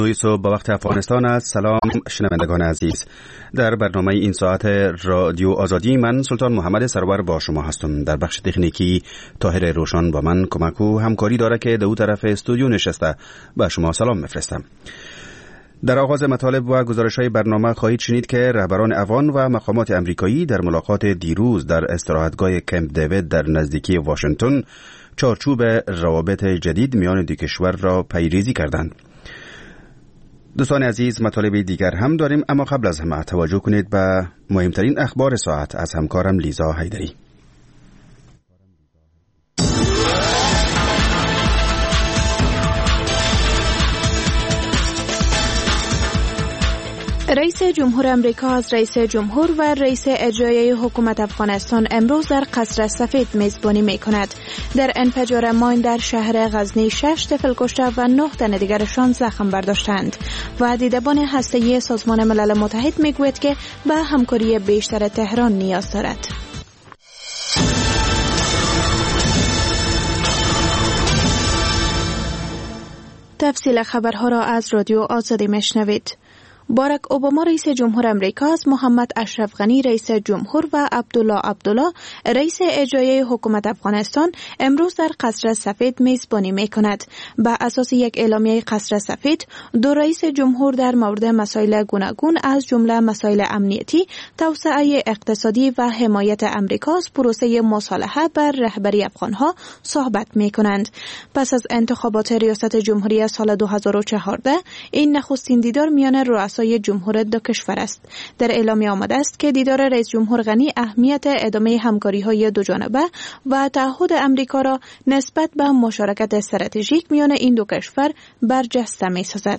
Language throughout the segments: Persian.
صبح به وقت افغانستان است. سلام شنوندگان عزیز. در برنامه این ساعت رادیو آزادی من سلطان محمد سرور با شما هستم. در بخش تکنیکی طاهر روشن با من کمک و همکاری داره که دو طرف استودیو نشسته. با شما سلام میفرستم. در آغاز مطالب و گزارش‌های برنامه خواهید شنید که رهبران افغان و مقامات امریکایی در ملاقات دیروز در استراحتگاه کمپ دیوید در نزدیکی واشنگتن چارچوب روابط جدید میان دو کشور را پیریزی کردند. دوستان عزیز، مطالب دیگر هم داریم، اما قبل از همه توجه کنید به مهمترین اخبار ساعت از همکارم لیزا حیدری. رئیس جمهور امریکا از رئیس جمهور و رئیس اجرایی حکومت افغانستان امروز در قصر سفید میزبانی می‌کند. در انفجار ماین در شهر غزنی 6 طفل کشته و 9 تن دیگرشان زخم برداشتند و دیدبان هسته‌ای سازمان ملل متحد میگوید که به همکاری بیشتر تهران نیاز دارد. تفصیل خبرها را از رادیو آزادی میشنوید. باراک اوباما رئیس جمهور امریکا از محمد اشرف غنی رئیس جمهور و عبدالله رئیس اجرایی حکومت افغانستان امروز در قصر سفید میزبانی میکند. بر اساس یک اعلامیه قصر سفید، دو رئیس جمهور در مورد مسائل گوناگون از جمله مسائل امنیتی، توسعه اقتصادی و حمایت امریکا از پروسه مصالحه بر رهبری افغانها صحبت میکنند. پس از انتخابات ریاست جمهوری سال 2014 این نخستین دیدار میان رؤسای جمهور دو کشور است. در اعلامیه آمده است که دیدار رئیس جمهور غنی اهمیت ادامه همکاری‌های دوجانبه و تعهد امریکا را نسبت به مشارکت استراتژیک میان این دو کشور برجسته می‌سازد.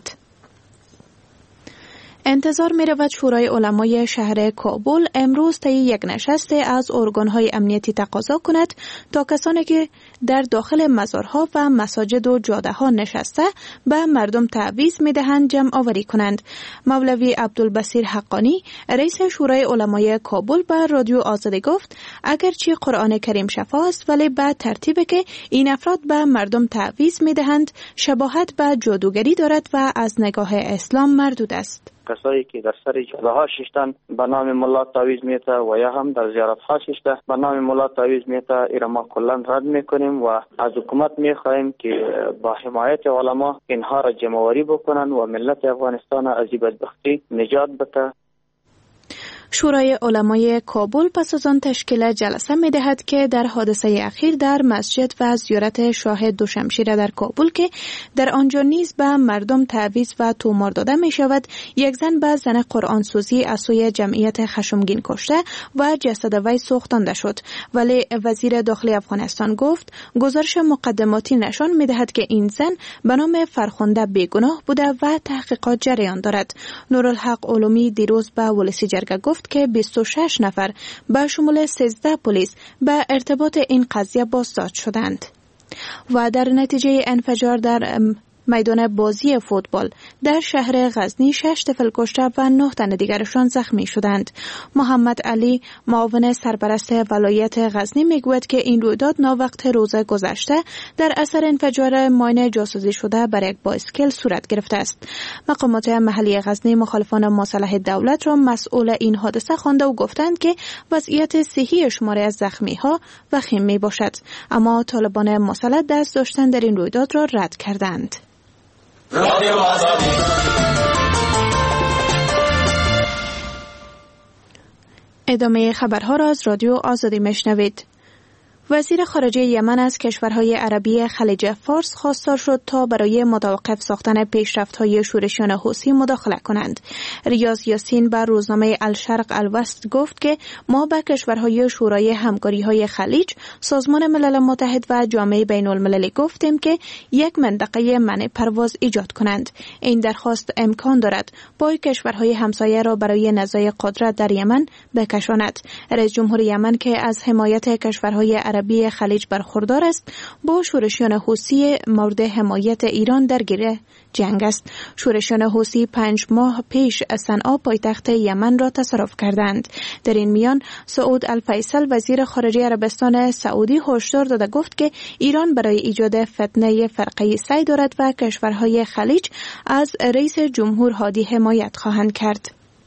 انتظار می رود شورای علمای شهر کابل امروز طی یک نشست از ارگان‌های امنیتی تقاضا کند تا کسانی که در داخل مزارها و مساجد و جاده‌ها نشسته به مردم تعویض می‌دهند جمع آوری کنند. مولوی عبدالبصیر حقانی رئیس شورای علمای کابل به رادیو آزادی گفت اگرچه قرآن کریم شفا است، ولی به ترتیبی که این افراد به مردم تعویض می‌دهند شباهت به جادوگری دارد و از نگاه اسلام مردود است. کسایی که در سر جاده ها ششتن به نام ملا تعویض میته و یا هم در زیارت ها ششته به نام ملا تعویض میته، ایرا ما کلا رد میکنیم و از حکومت میخواهیم که با حمایت علما اینها را جمع‌آوری بکنن و ملت افغانستان از این بدبختی نجات بده. شورای علمای کابل پس از آن تشکیل جلسه می دهد که در حادثه اخیر در مسجد و زیارت شاه دوشمشیر در کابل که در آنجا نیز به مردم تعویض و تومار داده می شود، یک زن به زن قرآن سوزی از سوی جمعیت خشمگین کشته و جسد وی سوختانده شد. ولی وزیر داخلی افغانستان گفت گزارش مقدماتی نشان می دهد که این زن به نام فرخنده بیگناه بوده و تحقیقات جریان دارد. نورالحق علومی دیروز به ولسی جرگه گفت که 26 نفر به شمول 13 پلیس به ارتباط این قضیه بازداشت شدند. و در نتیجه انفجار در میدان بازی فوتبال در شهر غزنی 6 طفل کشته و 9 تن دیگرشان زخمی شدند. محمد علی معاون سرپرست ولایت غزنی میگوید که این رویداد ناوقت روز گذشته در اثر انفجار ماین جاسوزی شده بر یک بایسکل صورت گرفته است. مقامات محلی غزنی مخالفان مصالحه دولت را مسئول این حادثه خوانده و گفتند که وضعیت صحی شماری از زخمی ها وخیم می باشد، اما طالبان مسلح دست داشتن در این رویداد را رد کردند. رادیو آزادی. ادامه خبرها را از رادیو آزادی میشنوید. وزیر خارجه یمن از کشورهای عربی خلیج فارس خواستار شد تا برای متوقف ساختن پیشرفت‌های شورشیان حوثی مداخله کنند. ریاض یاسین بر روزنامه الشرق الوسط گفت که ما به کشورهای شورای همکاری‌های خلیج، سازمان ملل متحد و جامعه بین‌المللی گفتیم که یک منطقه منع پرواز ایجاد کنند. این درخواست امکان دارد پای کشورهای همسایه را برای نزاع قدرت در یمن بکشاند. رئیس جمهور یمن که از حمایت کشورهای عربی عربی خلیج برخوردار است، با شورشیان حوثی مورد حمایت ایران درگیر جنگ است. شورشیان حوثی 5 ماه پیش صنعا پایتخت یمن را تصرف کردند. در این میان سعود الفیصل وزیر خارجه عربستان سعودی هشدار داده گفت که ایران برای ایجاد فتنه فرقه‌ای سعی دارد و کشورهای خلیج از رئیس جمهور هادی حمایت خواهند کرد.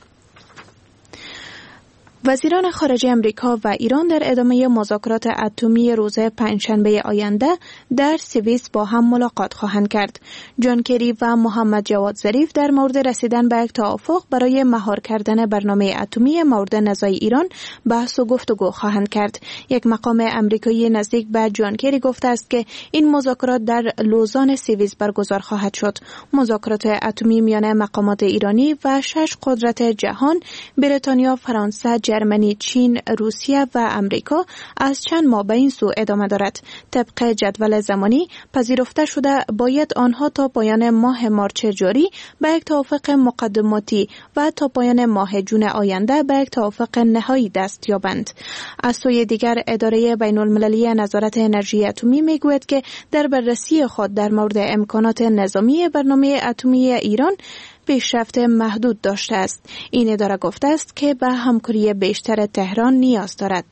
وزیران خارجه امریکا و ایران در ادامه مذاکرات اتمی روز پنجشنبه آینده در سوئیس با هم ملاقات خواهند کرد. جان کری و محمد جواد ظریف در مورد رسیدن به یک توافق برای مهار کردن برنامه اتمی مورد نزاع ایران بحث و گفتگو خواهند کرد. یک مقام امریکایی نزدیک به جان کری گفته است که این مذاکرات در لوزان سوئیس برگزار خواهد شد. مذاکرات اتمی میان مقامات ایرانی و 6 قدرت جهان، بریتانیا، فرانسه، جرمنی، چین، روسیه و امریکا از چند ماه به این سو ادامه دارد. طبق جدول زمانی پذیرفته شده باید آنها تا پایان ماه مارچ جاری به یک توافق مقدماتی و تا پایان ماه جون آینده به یک توافق نهایی دست یابند. از سوی دیگر اداره بین المللی نظارت انرژی اتمی میگوید که در بررسی خود در مورد امکانات نظامی برنامه اتمی ایران پیشرفت محدود داشته است. این اداره گفته است که به همکاری بیشتر تهران نیاز دارد.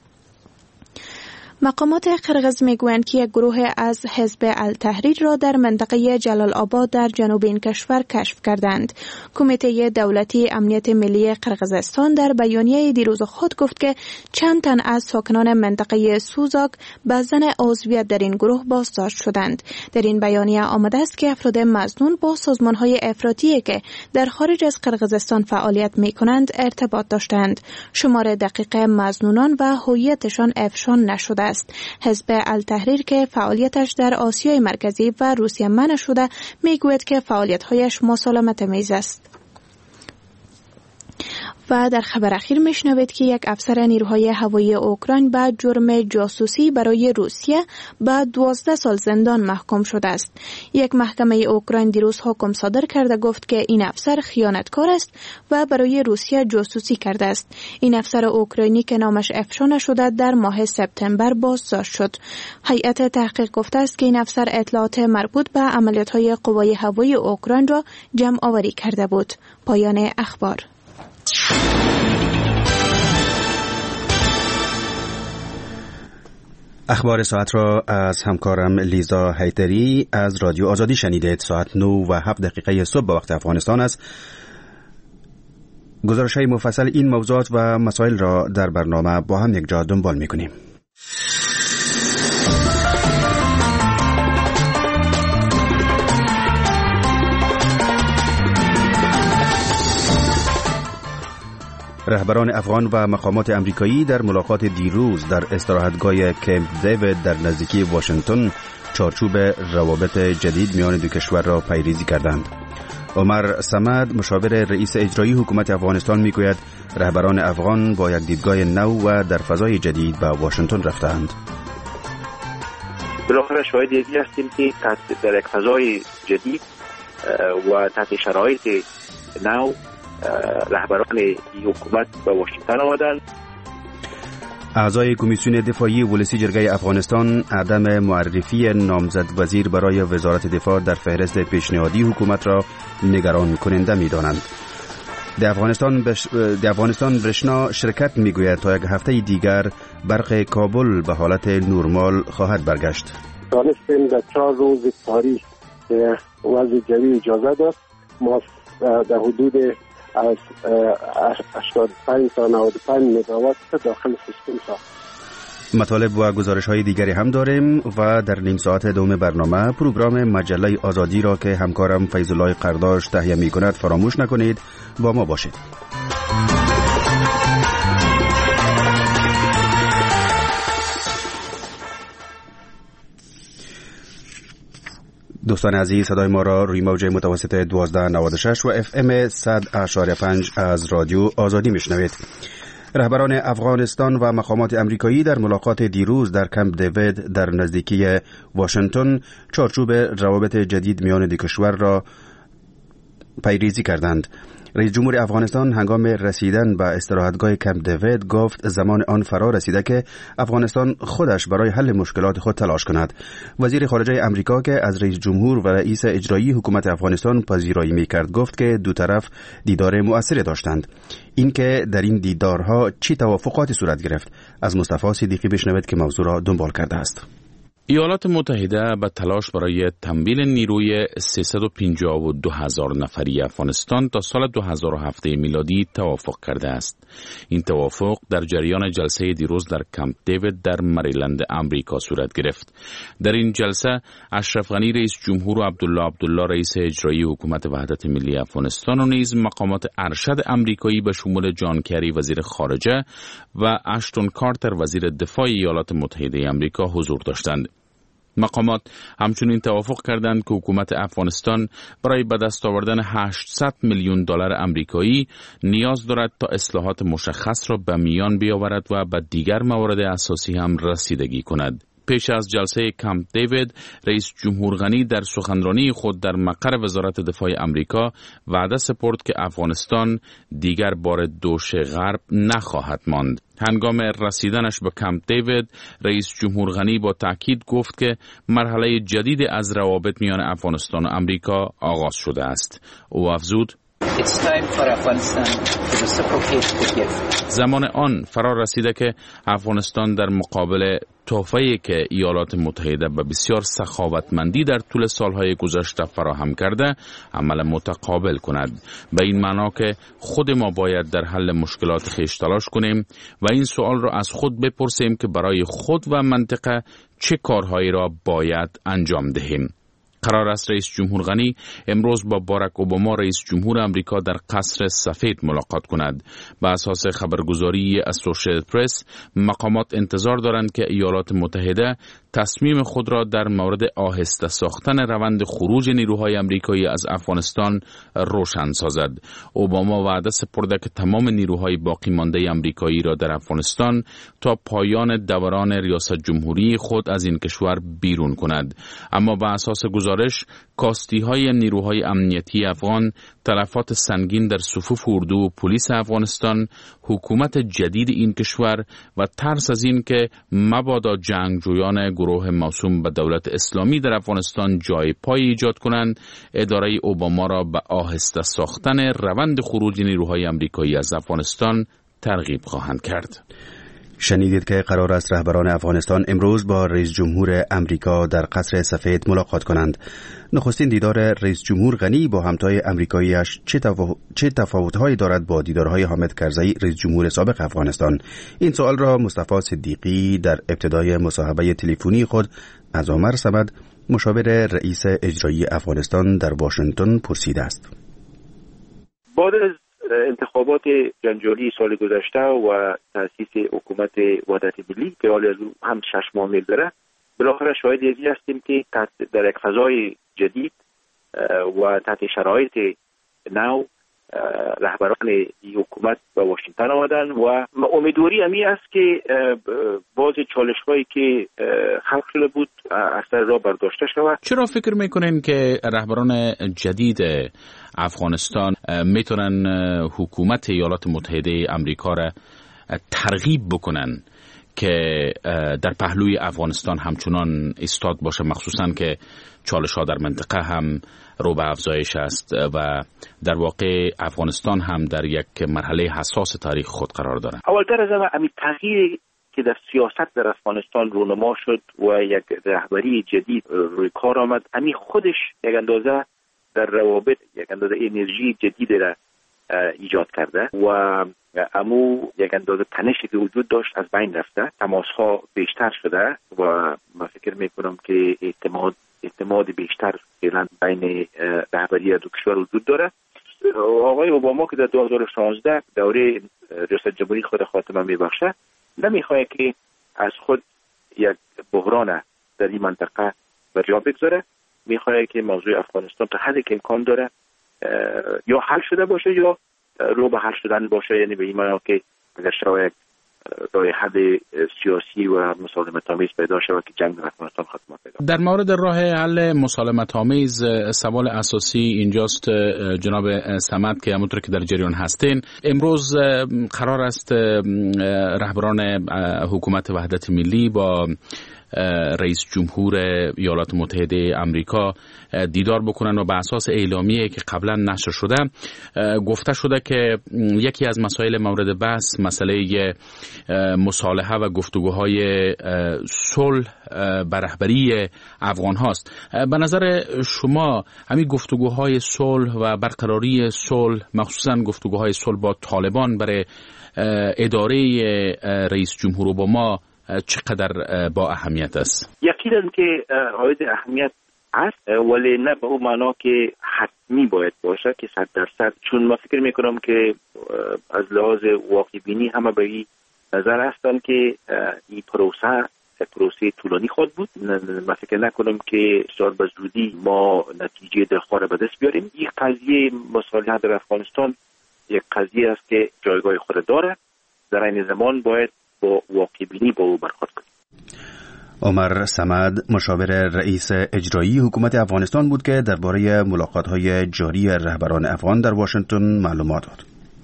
مقامات قرقیز میگویند که یک گروه از حزب التحریر را در منطقه جلال آباد در جنوب این کشور کشف کردند. کمیته دولتی امنیت ملی قرقیزستان در بیانیه دیروز خود گفت که چند تن از ساکنان منطقه سوزاک به ظن عضویت در این گروه بازداشت شدند. در این بیانیه آمده است که افراد مظنون با سازمان‌های افراطی که در خارج از قرقیزستان فعالیت می‌کنند ارتباط داشتند. شمار دقیق مظنونان و هویتشان افشا نشده است. حزب التحریر که فعالیتش در آسیای مرکزی و روسیه منع شده میگوید که فعالیت‌هایش مسالمت آمیز است. و در خبر اخیر میشنوید که یک افسر نیروهای هوایی اوکراین به جرم جاسوسی برای روسیه به 12 سال زندان محکوم شده است. یک محکمه اوکراین دیروز حکم صادر کرده گفت که این افسر خیانتکار است و برای روسیه جاسوسی کرده است. این افسر اوکراینی که نامش افشا نشده در ماه سپتامبر بازداشت شد. هیئت تحقیق گفته است که این افسر اطلاعات مربوط به عملیات‌های قوای هوایی اوکراین را جمع آوری کرده بود. پایان اخبار. اخبار ساعت را از همکارم لیزا حیدری از رادیو آزادی شنیدید. ساعت 9:07 صبح به وقت افغانستان است. گزارش‌های مفصل این موضوعات و مسائل را در برنامه با هم یک جا دنبال می‌کنیم. رهبران افغان و مقامات امریکایی در ملاقات دیروز در استراحتگاه کمپ دیوید در نزدیکی واشنگتن چارچوب روابط جدید میان دو کشور را پیریزی کردند. عمر صمد مشاور رئیس اجرایی حکومت افغانستان میگوید رهبران افغان با یک دیدگاه نو و در فضای جدید به واشنگتن رفتند. بالاخره شاهد یکی هستیم که در یک فضای جدید و تحت شرایط نو رهبران حکومت به واشنگتن آمدند. اعضای کمیسیون دفاعی ولسی جرگه افغانستان عدم معرفی نامزد وزیر برای وزارت دفاع در فهرست پیشنهادی حکومت را نگران کننده می‌دانند. در افغانستان رشنا شرکت میگوید تا یک هفته دیگر برق کابل به حالت نرمال خواهد برگشت. دانستیم در 4 روز تاریخ وضع جوی اجازه داد. ما در حدود از 85 تا 95 مگاوات داخل سیستم ساخت. مطالب و گزارش‌های دیگری هم داریم و در نیم ساعت دوم برنامه پروگرام مجله آزادی را که همکارم فیض‌الله قرداش تهیه می‌کند فراموش نکنید. با ما باشید. دوستان عزیز، صدای ما را روی موج متوسط 1296 و FM 100.5 از رادیو آزادی میشنوید. رهبران افغانستان و مقامات امریکایی در ملاقات دیروز در کمپ دیوید در نزدیکی واشنگتن چارچوب روابط جدید میان دو کشور را پیریزی کردند. رئیس جمهور افغانستان هنگام رسیدن به استراحتگاه کمپ دیوید گفت زمان آن فرا رسیده که افغانستان خودش برای حل مشکلات خود تلاش کند. وزیر خارجه امریکا که از رئیس جمهور و رئیس اجرایی حکومت افغانستان پذیرایی می‌کرد گفت که دو طرف دیدار مؤثری داشتند. اینکه در این دیدارها چه توافقاتی صورت گرفت، از مصطفی صدیقی بشنوید که موضوع را دنبال کرده است. ایالات متحده به تلاش برای تمویل نیروی 352,000 نفری افغانستان تا سال 2007 میلادی توافق کرده است. این توافق در جریان جلسه دیروز در کمپ دیوید در مریلند امریکا صورت گرفت. در این جلسه اشرف غنی رئیس جمهور و عبدالله رئیس اجرایی حکومت وحدت ملی افغانستان و نیز مقامات ارشد امریکایی به شمول جان کری وزیر خارجه و اشتون کارتر وزیر دفاع ایالات متحده امریکا حضور داشتند. مقامات همچنین توافق کردند که حکومت افغانستان برای به دست آوردن 800 میلیون دلار آمریکایی نیاز دارد تا اصلاحات مشخص را به میان بیاورد و به دیگر موارد اساسی هم رسیدگی کند. پیش از جلسه کمپ دیوید، رئیس جمهور غنی در سخنرانی خود در مقر وزارت دفاع امریکا وعده سپرد که افغانستان دیگر بار دوش غرب نخواهد ماند. هنگام رسیدنش به کمپ دیوید، رئیس جمهور غنی با تأکید گفت که مرحله جدید از روابط میان افغانستان و امریکا آغاز شده است. او افزود: زمان آن فرا رسیده که افغانستان در مقابل تحفه‌ای که ایالات متحده به بسیار سخاوتمندی در طول سالهای گذشته فراهم کرده عمل متقابل کند. به این معنا که خود ما باید در حل مشکلات خویش تلاش کنیم و این سوال را از خود بپرسیم که برای خود و منطقه چه کارهایی را باید انجام دهیم. قرار است رئیس جمهور غنی امروز با باراک اوباما رئیس جمهور امریکا در قصر سفید ملاقات کند. به اساس خبرگزاری اسوسییتد پرس، مقامات انتظار دارند که ایالات متحده تصمیم خود را در مورد آهسته ساختن روند خروج نیروهای امریکایی از افغانستان روشن سازد. اوباما وعده سپرده که تمام نیروهای باقی مانده امریکایی را در افغانستان تا پایان دوران ریاست جمهوری خود از این کشور بیرون کند. اما به اساس گزارش، کاستی‌های نیروهای امنیتی افغان، تلفات سنگین در صفوف اردو و پلیس افغانستان، حکومت جدید این کشور و ترس از این که مبادا جنگجویان گروه موسوم به دولت اسلامی در افغانستان جای پای ایجاد کنند، اداره اوباما را به آهسته ساختن روند خروج نیروهای امریکایی از افغانستان ترغیب خواهند کرد. شنیدید که قرار است رهبران افغانستان امروز با رئیس جمهور امریکا در قصر سفید ملاقات کنند. نخستین دیدار رئیس جمهور غنی با همتای امریکاییش چه تفاوت‌هایی دارد با دیدارهای حامد کرزی رئیس جمهور سابق افغانستان؟ این سوال را مصطفی صدیقی در ابتدای مصاحبه تلفنی خود از عمر صمد، مشاور رئیس اجرایی افغانستان در واشنگتن پرسیده است. بعد از انتخابات جنجالی سال گذشته و تأسیس حکومت وحدت ملی که حال از هم 6 ماه داره، بالاخره شاهد ازی هستیم که در یک فضای جدید و تحت شرایط نو رهبران این حکومت به واشنگتن آمدن و امیدواری همی است که باز چالش‌هایی که خلق شده بود از سر راه برداشته شود. چرا فکر میکنین که رهبران جدید افغانستان میتونن حکومت ایالات متحده امریکا را ترغیب بکنن که در پهلوی افغانستان همچنان ایستاد باشه، مخصوصا که چالش‌ها در منطقه هم رو به افزایش است و در واقع افغانستان هم در یک مرحله حساس تاریخ خود قرار دارد؟ اولتر از همه تغییری که در سیاست در افغانستان رونما شد و یک رهبری جدید روی کار آمد، همین خودش یک اندازه در روابط یک اندازه انرژی جدید را ایجاد کرده و امو یک اندازه تنشی که وجود داشت از بین رفته، تماس‌ها بیشتر شده و من فکر میکنم که اعتماد بیشتر فعلا بین رهبری دو کشور وجود داره. آقای اوباما که در 2016 دوره ریاست جمهوری خود خاتمه میبخشه، نمیخواد که از خود یک بحران در این منطقه بر جا بگذاره، میخواد که موضوع افغانستان تا حدی که امکان داره یا حل شده باشه یا رو به حل شدن باشه، یعنی به این معنی که اگر شرایط راه حل سیاسی و مسالمت‌آمیز پیدا شود که جنگ در افغانستان خاتمه پیدا. در مورد راه حل مسالمت‌آمیز سوال اساسی اینجاست جناب صمد که همونطور که در جریان هستین، امروز قرار است رهبران حکومت وحدت ملی با رئیس جمهور ایالات متحده آمریکا دیدار بکنن و به اساس اعلامیه‌ای که قبلا نشر شده گفته شده که یکی از مسائل مورد بحث مسئله مصالحه و گفتگوهای صلح بر رهبری افغان هاست. به نظر شما همین گفتگوهای صلح و برقراری صلح، مخصوصا گفتگوهای صلح با طالبان برای اداره رئیس جمهور اوباما چقدر با اهمیت است؟ یقینا که حائز اهمیت است، ولی نه به اون معنا که حتمی باید باشه که 100%، چون من فکر میکنم که از لحاظ واقع بینی همه به این نظر هستن که این پروسه طولانی خواهد بود. من فکر نکنم که بسیار به زودی ما نتیجه دلخواه به دست بیاریم. این قضیه مصالحه در افغانستان یک قضیه است که جایگاه خود داره، در این زمان باید با واقع بینی با او برخورد کنیم. عمر صمد مشاور رئیس اجرایی حکومت افغانستان بود که درباره ملاقات‌های جاری رهبران افغان در واشنگتن معلومات داد.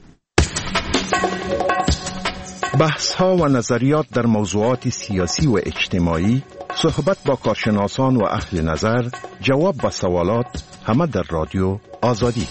بحث‌ها و نظریات در موضوعات سیاسی و اجتماعی، صحبت با کارشناسان و اهل نظر، جواب به سوالات، همه در رادیو آزادی.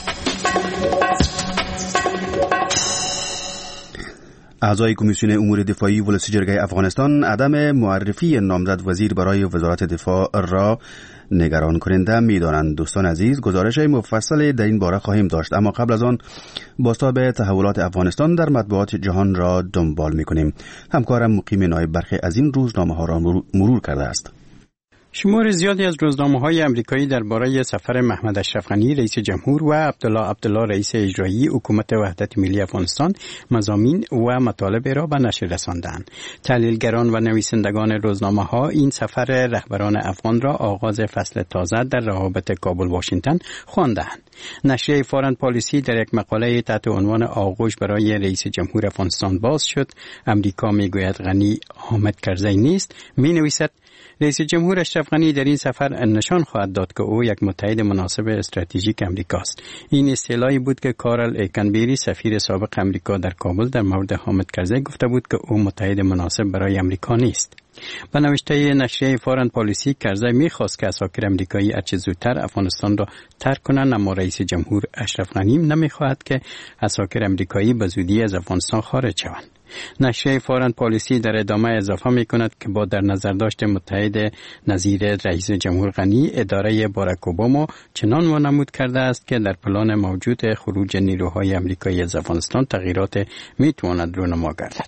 اعضای کمیسیون امور دفاعی ولسی جرگه افغانستان عدم معرفی نامزد وزیر برای وزارت دفاع را نگران کننده می‌دانند. دوستان عزیز، گزارش مفصل در این باره خواهیم داشت، اما قبل از آن بازتاب تحولات افغانستان در مطبوعات جهان را دنبال می‌کنیم. همکارم مقیم نایب برخی از این روزنامه‌ها را مرور کرده است. شمار زیادی از روزنامه‌های آمریکایی درباره سفر محمد اشرف غنی رئیس جمهور و عبدالله رئیس اجرایی حکومت وحدت ملی افغانستان مضامین و مطالب را به نشر رساندند. تحلیلگران و نویسندگان روزنامه‌ها این سفر رهبران افغان را آغاز فصل تازه در روابط کابل واشنگتن خواندند. نشریه فارن پالیسی در یک مقاله تحت عنوان آغوش برای رئیس جمهور افغانستان باز شد، امریکا میگوید غنی حامد کرزی نیست، مینویسد رئیس جمهور اشرف غنی در این سفر نشان خواهد داد که او یک متحد مناسب استراتژیک امریکاست. این اصطلاحی بود که کارل ایکنبری سفیر سابق امریکا در کابل در مورد حامد کرزی گفته بود که او متحد مناسب برای امریکا نیست. به نوشته نشریه فارن پالیسی، کرزی می‌خواست که اساکر امریکایی هرچه زودتر افغانستان را ترک کنند، اما رئیس جمهور اشرف غنی نمی‌خواهد که اساکر امریکایی به زودی از افغانستان خارج شوند. نشریه فارن پالیسی در ادامه اضافه می‌کند که با در نظر داشت متحد نظیر رئیس جمهور غنی، اداره باراک اوباما چنان وانمود کرده است که در پلان موجود خروج نیروهای امریکایی از افغانستان تغییرات می‌تواند رونما گردد.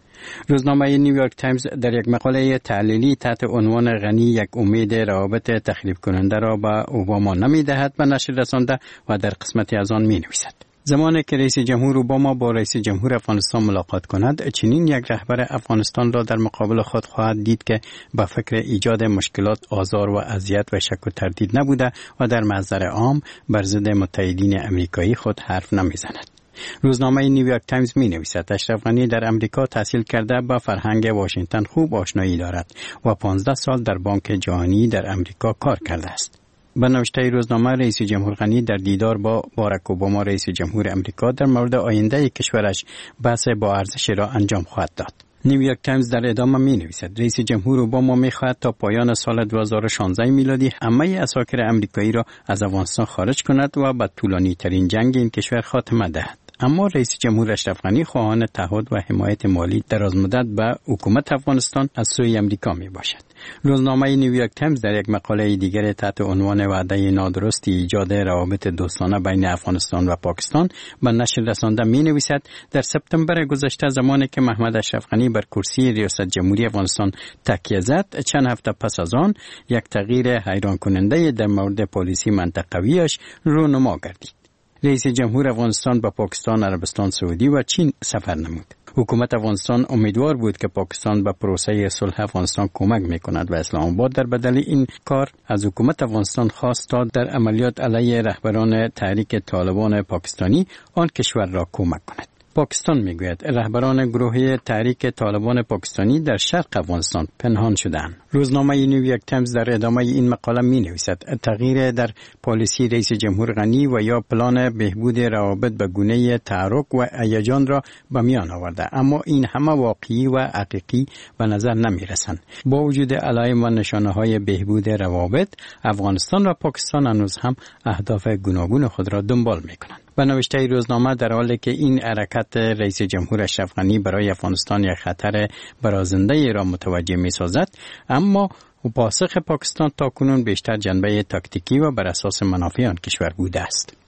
روزنامه نیویورک تایمز در یک مقاله تحلیلی تحت عنوان غنی یک امید روابط تخریب کننده را به اوباما نمی‌دهد به نشر رسانده و در قسمتی از آن می‌نویسد زمانی که رئیس جمهور اوباما با رئیس جمهور افغانستان ملاقات کند، چنین یک رهبر افغانستان را در مقابل خود خواهد دید که با فکر ایجاد مشکلات، آزار و اذیت و شک و تردید نبوده و در محضر عام بر ضد متحدین امریکایی خود حرف نمی‌زند. روزنامه نیویورک تایمز می‌نویسد اشرف غنی در امریکا تحصیل کرده، با فرهنگ واشنگتن خوب آشنایی دارد و 15 سال در بانک جهانی در امریکا کار کرده است. به نوشته روزنامه، رئیس جمهور غنی در دیدار با باراک اوباما رئیس جمهور امریکا در مورد آینده کشورش بحث با ارزش را انجام خواهد داد. نیویورک تایمز در ادامه می‌نویسد رئیس جمهور اوباما می‌خواهد تا پایان سال 2016 میلادی همه اساکر امریکایی را از افغانستان خارج کند و به طولانی‌ترین جنگ این کشور خاتمه دهد. اما رئیس جمهور اشرف غنی خواهان تعهد و حمایت مالی درازمدت به حکومت افغانستان از سوی امریکا می باشد. روزنامه نیویورک تایمز در یک مقاله دیگر تحت عنوان وعده نادرستی ایجاد روابط دوستانه بین افغانستان و پاکستان به نشر رسانده می نویسد در سپتامبر گذشته، زمانی که محمد اشرف غنی بر کرسی ریاست جمهوری افغانستان تکیه زد، چند هفته پس از آن یک تغییر حیران کننده در مورد پالیسی منطقویش رونما گردید. رئیس جمهور افغانستان به پاکستان، عربستان سعودی و چین سفر نمود. حکومت افغانستان امیدوار بود که پاکستان به پروسه صلح افغانستان کمک می‌کند و اسلام آباد در بدل این کار از حکومت افغانستان خواست تا در عملیات علیه رهبران تحریک طالبان پاکستانی آن کشور را کمک کند. پاکستان میگوید رهبران گروه تحریک طالبان پاکستانی در شرق افغانستان پنهان شدند. روزنامه نیویورک تایمز در ادامه این مقاله مینویسد تغییر در پالیسی رئیس جمهور غنی و یا پلان بهبود روابط به گونه تحرک و هیجان را به میان آورده، اما این همه واقعی و حقیقی به نظر نمیرسند. با وجود علائم و نشانه های بهبود روابط، افغانستان و پاکستان هنوز هم اهداف گوناگون خود را دنبال میکنند. و نوشته روزنامه در حالی که این حرکت رئیس جمهور اشرف غنی برای افغانستان یک خطر برازنده را متوجه می سازد، اما پاسخ پاکستان تاکنون بیشتر جنبه تاکتیکی و بر اساس منافع آن کشور بوده است.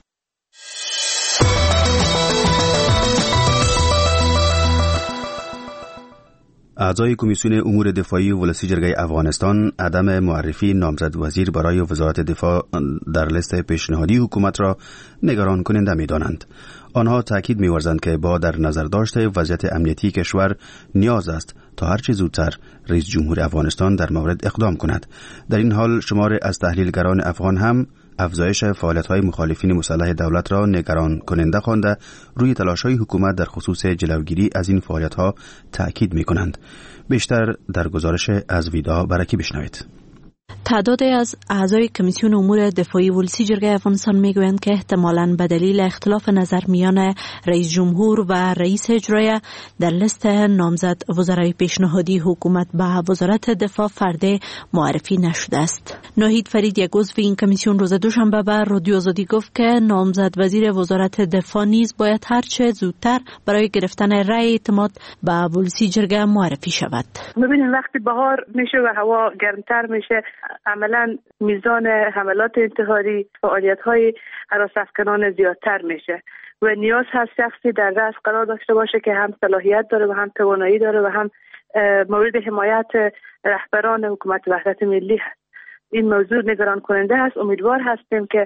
اعضای کمیسیون امور دفاعی ولسی جرگه افغانستان عدم معرفی نامزد وزیر برای وزارت دفاع در لیست پیشنهادی حکومت را نگران کننده می‌دانند. آنها تاکید می‌ورزند که با در نظر داشته وضعیت امنیتی کشور نیاز است تا هرچه زودتر رئیس جمهور افغانستان در مورد اقدام کند. در این حال شمار از تحلیلگران افغان هم افزایش فعالیت‌های مخالفین مسلح دولت را نگران کننده خوانده روی تلاش‌های حکومت در خصوص جلوگیری از این فعالیت‌ها تأکید می‌کنند. بیشتر در گزارش از ویدا برکی بشنوید. تعدادی از اعضای کمیسیون امور دفاعی ولسی جرگه افغانستان میگویند که احتمالاً به دلیل اختلاف نظر میان رئیس جمهور و رئیس اجرایی در لیست نامزد وزرای پیشنهادی حکومت به وزارت دفاع فرد معرفی نشده است. ناهید فرید، یک عضو این کمیسیون، روز دوشنبه به رادیو آزادی گفت که نامزد وزیر وزارت دفاع نیز باید هرچه زودتر برای گرفتن رأی اعتماد به ولسی جرگه معرفی شود. ببینید وقتی بهار میشه و هوا گرمتر میشه، عملا میزان حملات انتحاری، فعالیت‌های هراس‌افکنان زیادتر میشه و نیاز هست شخصی در رأس قرار داشته باشه که هم صلاحیت داره و هم توانایی داره و هم مورد حمایت رهبران حکومت وحدت ملی هست. این موضوع نگران کننده است. امیدوار هستیم که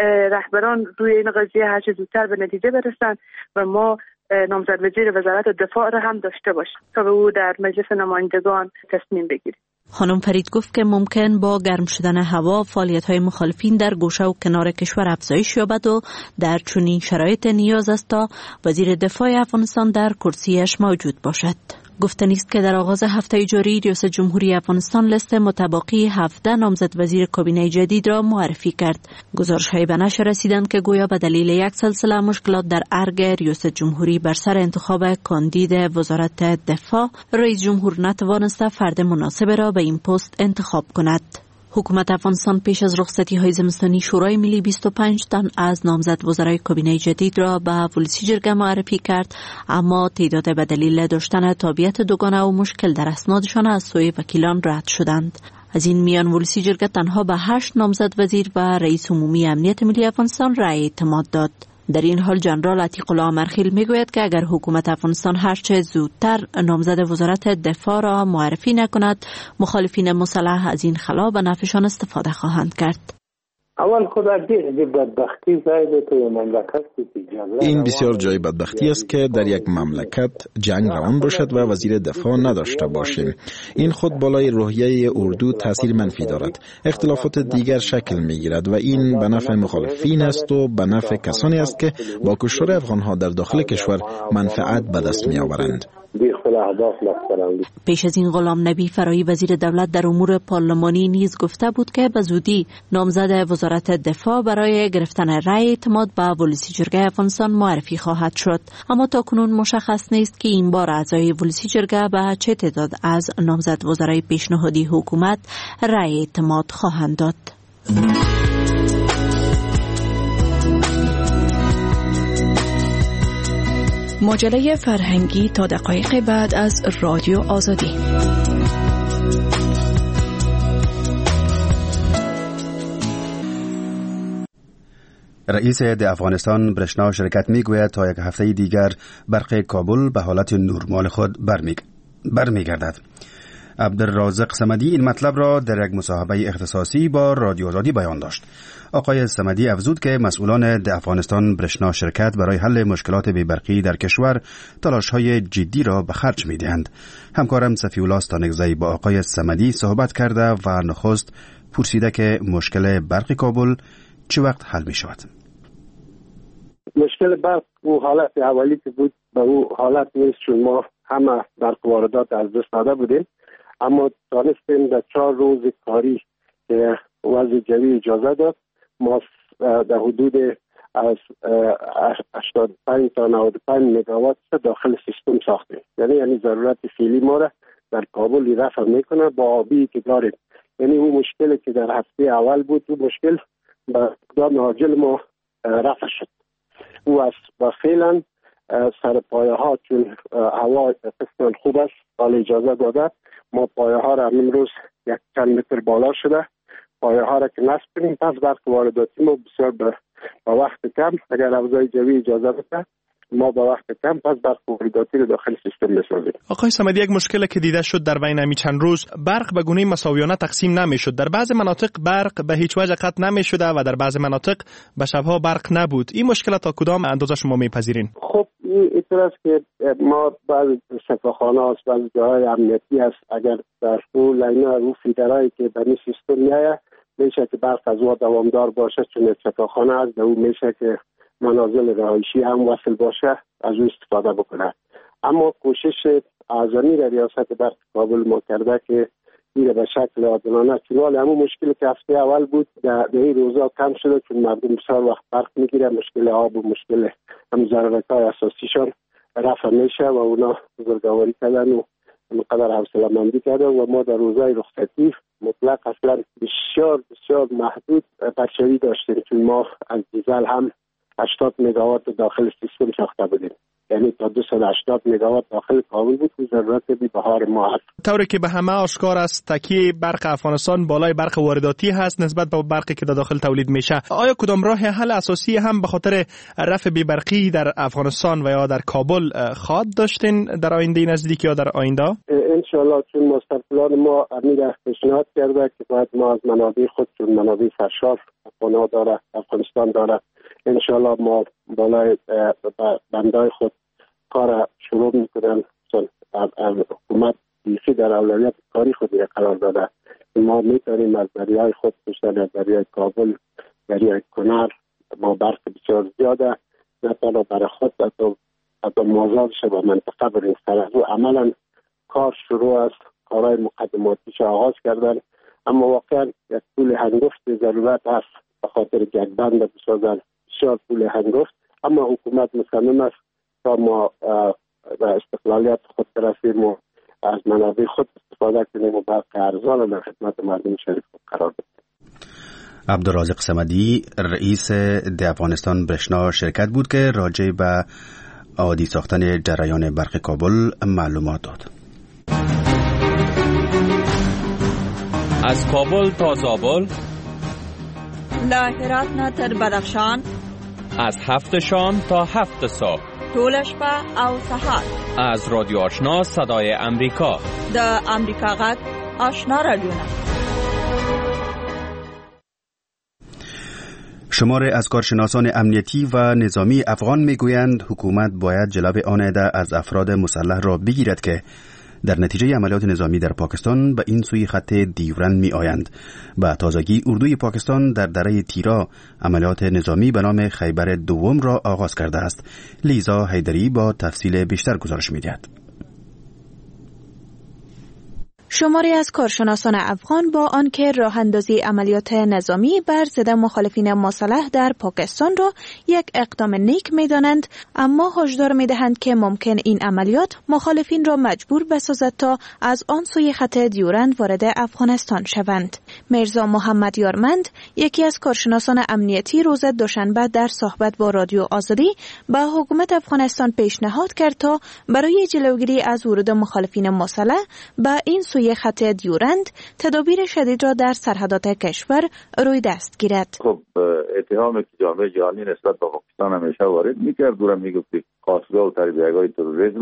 رهبران روی این قضیه هر چه زودتر به نتیجه برسن و ما نامزد وزیر وزارت دفاع را هم داشته باشیم تا به او در مجلس نمایندگان تصمیم بگیریم. خانم فرید گفت که ممکن با گرم شدن هوا فعالیت‌های مخالفین در گوشه و کنار کشور افزایش یابد و در چنین شرایط نیاز است تا وزیر دفاع افغانستان در کرسیش موجود باشد. گفتنی است که در آغاز هفته جاری ریاست جمهوری افغانستان لیست متباقی 17 نامزد وزیر کابینه جدید را معرفی کرد. گزارش‌های به نشر رسیدند که گویا به دلیل یک سلسله مشکلات در ارگ ریاست جمهوری بر سر انتخاب کاندید وزارت دفاع، رئیس جمهور نتوانسته فرد مناسب را به این پست انتخاب کند. حکومت افغانستان پیش از رخصتی‌های زمستانی شورای ملی 25 تن از نامزد وزرای کابینه جدید را به ولسی جرگه معرفی کرد، اما تعداد به دلیل داشتن تابعیت دوگانه و مشکل در اسنادشان از سوی وکیلان رد شدند. از این میان ولسی جرگه تنها به 8 نامزد وزیر و رئیس عمومی امنیت ملی افغانستان رأی اعتماد داد. در این حال جنرال عتیق الله مرخیل میگوید که اگر حکومت افغانستان هرچه زودتر نامزد وزارت دفاع را معرفی نکند، مخالفین مسلح از این خلا به نفعشان استفاده خواهند کرد. اول خدا دې بدبختی ځای ته مملکت این بسیار جای بدبختی است که در یک مملکت جنگ روان باشد و وزیر دفاع نداشته باشیم. این خود بالای روحیه اردو تاثیر منفی دارد. اختلافات دیگر شکل میگیرد و این به نفع مخالفین است و به نفع کسانی است که با کشتار افغانها در داخل کشور منفعت به دست میآورند. پیش از این غلام نبی فرایی وزیر دولت در امور پارلمانی نیز گفته بود که به زودی نامزد وزارت دفاع برای گرفتن رأی اعتماد به ولسی جرگه افغانستان معرفی خواهد شد، اما تاکنون مشخص نیست که این بار اعضای ولسی جرگه به چه تعداد از نامزد وزرای پیشنهادی حکومت رأی اعتماد خواهند داد. مجله فرهنگی تا دقایق بعد از رادیو آزادی. رئیس افغانستان برشنا شرکت میگوید تا یک هفته دیگر برق کابل به حالت نرمال خود برمیگردد. عبدالرازق صمدی این مطلب را در یک مصاحبه اختصاصی با رادیو آزادی بیان داشت. آقای صمدی افزود که مسئولان افغانستان برشنا شرکت برای حل مشکلات بی‌برقی در کشور تلاش‌های جدی را به خرج می‌دهند. همکارم صفی‌الله ستانکزی با آقای صمدی صحبت کرده و نخست پرسیده که مشکل برق کابل چه وقت حل می‌شود. مشکل برق او حالت اولی که بود به او حالت نیست، چون ما همه برق واردات از دست داده بودیم، اما تانستیم در 4 روز کاری که وضع جوی اجازه داد ما در حدود از 85 تا 95 مگاوات داخل سیستم ساختیم. یعنی ضرورت فعلی ما را در کابل رفع میکنه با آبی که داریم. یعنی اون مشکلی که در هفته اول بود، اون مشکل با اقدام عاجل ما رفع شد. او از با فعلا سر پایه ها چون هوا قسماً خوب است حال اجازه داده، ما پایه ها را امروز یک چند متر بالا شده پایه ها را که نصب کنیم، پس برق وارداتی ما بسیار با وقت کم، اگر اوضاع جوی اجازه بده ما با وقت کم پس برق وارداتی رو داخل سیستم بسازیم. آقای صمدی، یک مشکل که دیده شد در بین همی چند روز، برق به گونه مساویانه تقسیم نمیشد. در بعض مناطق برق به هیچ وجه قطع نمیشده و در بعض مناطق به شبها برق نبود. این مشکل تا کدام اندازه شما میپذیرین؟ خب این طور که ما بعض شفاخانه هست، بعض جاهای امنیتی هست، اگر در اون لینا رو فیدرهایی که به این سیستم میایه میشه که برق از او دوامدار باشه، چون شفاخانه هست به اون میشه که منازل رهایشی هم وصل باشه از او استفاده بکنه. اما کوشش اعظمی در ریاست برق کابل ما کرده که این به شکل عادلانه کنال همون مشکلی که هفته اول بود در این روزا کم شده، چون مردم بسیار وقت برق میگیره، مشکل آب و مشکل هم ضرورت‌های اساسیشان رفع میشه و اونا بزرگواری کردن و اینقدر حوصله مندی کردن و ما در روزهای رخصتی مطلق اصلا بسیار محدود بچه‌ای داشتیم، چون ما از دیزل هم 80 مگاوات داخل سیستم ساخته بودیم. یعنی تا 280 مگاوات داخل کابل بود که ضرورت بی بهار ما هست. طوری که به همه آشکار است تکیه برق افغانستان بالای برق وارداتی هست نسبت به برقی که در داخل تولید میشه. آیا کدام راه حل اساسی هم به خاطر رفع بی‌برقی در افغانستان و یا در کابل خواهد داشتین در آینده نزدیک یا در آینده؟ ان شاء الله، چون مستقلان ما امیر پیشنهاد کرده که باید ما از منابع خود، چون منابع سرشار افغانستان داره، ان شاء الله ما بالای بندای خود کار شروع میکنن. حکومت بیخی در اولویت کاری خود قرار داده. ما میتونیم از دریای خود بیشتر از دریای کابل، دریای کنر، ما برق بسیار زیاده نه تنها برای خود حتی مازاد شه با منطقه بریم سرزو. عملا کار شروع است، کارهای مقدماتیش آغاز کردن، اما واقعا یک پول هنگفت ضرورت هست به خاطر گگبند بسازن، بسیار پول هنگفت. اما حکومت مصمم است تا ما به استقلالیت خود برسیم و از منابع خود استفاده کنیم و برق ارزان در خدمت مردم شریف قرار بدیم. عبدالرازق صمدی رئیس افغانستان برشنا شرکت بود که راجع به عادی ساختن جریان برق کابل معلومات داد. از کابل تا زابل، له هرات نه تر بدخشان، از 7 شام تا 7 صبح، ټول شپه او سهار، از رادیو آشنا صدای امریکا، د امریکا غږ آشنا رادیوونه. شماره از کارشناسان امنیتی و نظامی افغان میگویند حکومت باید جلوی آن عده از افراد مسلح را بگیرد که در نتیجه عملیات نظامی در پاکستان به این سوی خط دیورند می آیند. به تازگی اردوی پاکستان در دره تیرا عملیات نظامی به نام خیبر دوم را آغاز کرده است. لیزا حیدری با تفصیل بیشتر گزارش می دهد. شماری از کارشناسان افغان با آنکه راه اندازی عملیات نظامی بر ضد مخالفین مسلح در پاکستان را یک اقدام نیک می‌دانند، اما هشدار می‌دهند که ممکن این عملیات مخالفین را مجبور بسازد تا از آن سوی خط دیورند وارد افغانستان شوند. میرزا محمد یارمند، یکی از کارشناسان امنیتی، روز دوشنبه در صحبت با رادیو آزادی به حکومت افغانستان پیشنهاد کرد تا برای جلوگیری از ورود مخالفین مسلح به این سوی خط دیورند تدابیر شدید را در سرحدات کشور روی دست گیرد. خب اتهامی که جامعه جهانی نسبت به پاکستان همیشه وارد میکرد، دورم میگفت که قاصدها و تربیه‌گاه تروریسم است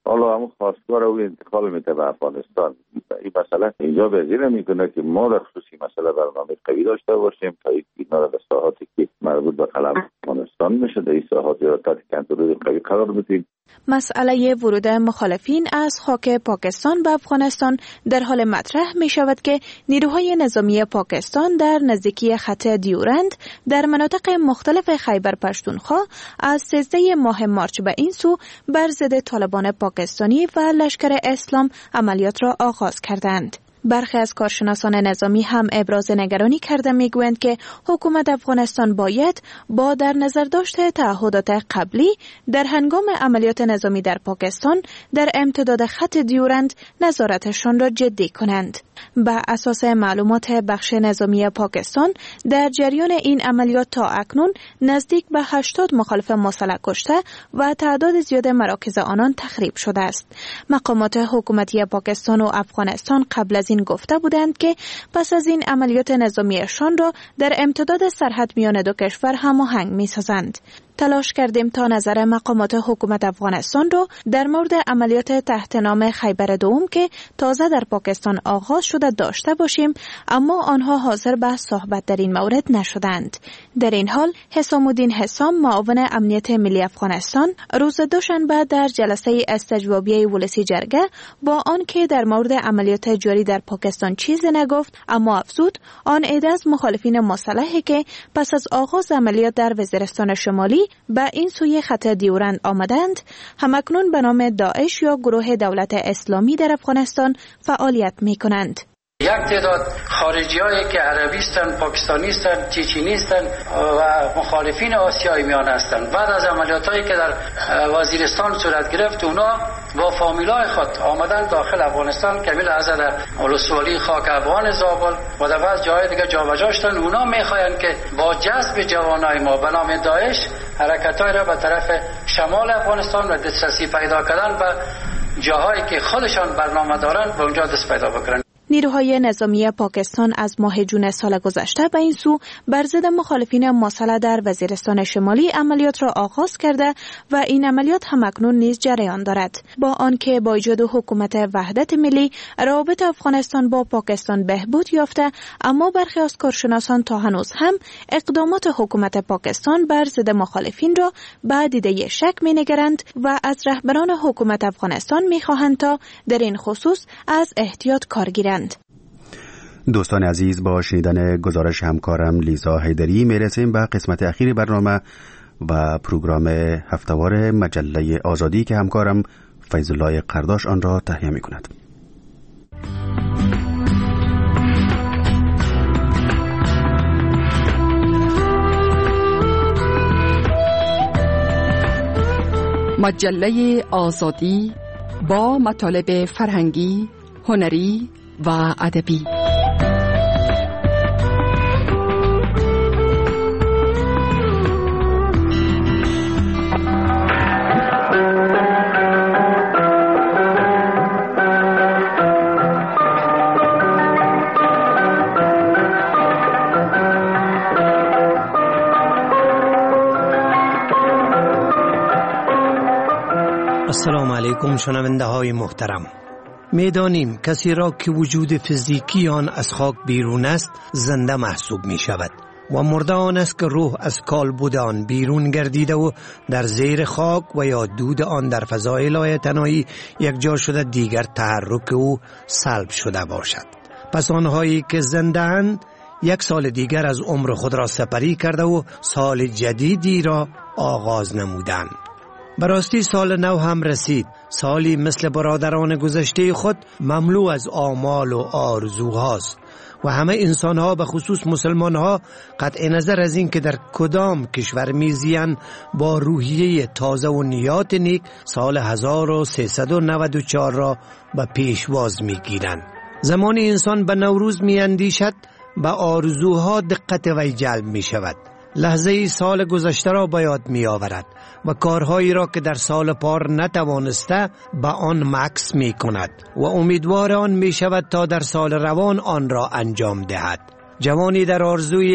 حالا همون خواستگار او انتقال میده به افغانستان. این مسئله اینجا وزیر میکنه که ما در خصوصی مسئله برنامه قوی داشته باشیم تا اینا را به ساحاتی که مربوط به قلم افغانستان میشه در این ساحات را تحت کنترل قوی قرار بدیم. مسئله ورود مخالفین از خاک پاکستان به افغانستان در حال مطرح می شود که نیروهای نظامی پاکستان در نزدیکی خط دیورند در مناطق مختلف خیبر پشتونخوا از 13 ماه مارچ به این سو بر ضد طالبان پاکستانی و لشکر اسلام عملیات را آغاز کردند. برخی از کارشناسان نظامی هم ابراز نگرانی کرده میگویند که حکومت افغانستان باید با در نظر داشت تعهدات قبلی در هنگام عملیات نظامی در پاکستان در امتداد خط دیورند نظارتشان را جدی کنند. بر اساس معلومات بخش نظامی پاکستان در جریان این عملیات تا اکنون نزدیک به 80 مخالف مسلح کشته و تعداد زیاد مراکز آنان تخریب شده است. مقامات حکومتی پاکستان و افغانستان قبل از این گفته بودند که پس از این عملیات نظامیشان را در امتداد سرحد میان دو کشور هماهنگ می‌سازند. تلاش کردیم تا نظر مقامات حکومت افغانستان را در مورد عملیات تحت نام خیبر دوم که تازه در پاکستان آغاز شده داشته باشیم، اما آنها حاضر به صحبت در این مورد نشدند. در این حال حسام الدین حسام معاون امنیت ملی افغانستان روز دوشنبه در جلسه استجوابیه ولسی جرگه با آن که در مورد عملیات جاری در پاکستان چیزی نگفت، اما افزود آن عده از مخالفین مسلحی که پس از آغاز عملیات در وزیرستان شمالی به این سوی خط دیورند آمدند همکنون به نام داعش یا گروه دولت اسلامی در افغانستان فعالیت می کنند. یک تعداد خارجی هایی که عربیستن، پاکستانیستن، چیچینیستن و مخالفین آسیایی میان هستند. بعد از عملیات هایی که در وزیرستان صورت گرفت، اونا با فامیلای خود آمدن داخل افغانستان که لحظه در ولسوالی خاک افغان زابل و در بعض جای دیگه جابجا شدن. اونا میخواین که با جذب جوانای ما به نام داعش حرکتای را به طرف شمال افغانستان و دسترسی پیدا کردن به جاهایی که خودشان برنامه دارن به اونجا دست پیدا بکنن. نیروهای نظامی پاکستان از ماه جون سال گذشته به این سو بر ضد مخالفین مسلح در وزیرستان شمالی عملیات را آغاز کرده و این عملیات همکنون نیز جریان دارد. با آنکه با ایجاد حکومت وحدت ملی روابط افغانستان با پاکستان بهبود یافته، اما برخی از کارشناسان تا هنوز هم اقدامات حکومت پاکستان بر ضد مخالفین را به دیده شک می‌نگرند و از رهبران حکومت افغانستان می‌خواهند تا در این خصوص از احتیاط کار گیرند. دوستان عزیز، با شنیدن گزارش همکارم لیزا حیدری میرسیم به قسمت اخیر برنامه و پروگرام هفتهوار مجله آزادی که همکارم فیض الله قرداش آن را تهیه می کند. مجله آزادی با مطالب فرهنگی، هنری و ادبی. السلام علیکم شنونده های محترم. میدانیم کسی را که وجود فیزیکی آن از خاک بیرون است زنده محسوب می شود و مرده آن است که روح از کالبد آن بیرون گردیده و در زیر خاک و یا دود آن در فضای لایتناهی یک جا شده دیگر تحرک او سلب شده باشد. پس آنهایی که زنده اند یک سال دیگر از عمر خود را سپری کرده و سال جدیدی را آغاز نمودند. براستی سال نو هم رسید، سالی مثل برادران گذشته خود مملو از آمال و آرزوهاست و همه انسانها به خصوص مسلمانها قطع نظر از این که در کدام کشور میزیان با روحیه تازه و نیات نیک سال 1394 را به پیشواز میگیرند. زمانی انسان به نوروز میاندیشد به آرزوها دقت وی جلب می شود. لحظه ای سال گذشته را به یاد می آورد و کارهایی را که در سال پار نتوانسته به آن مکث می کند و امیدوار آن می شود تا در سال روان آن را انجام دهد. جوانی در آرزوی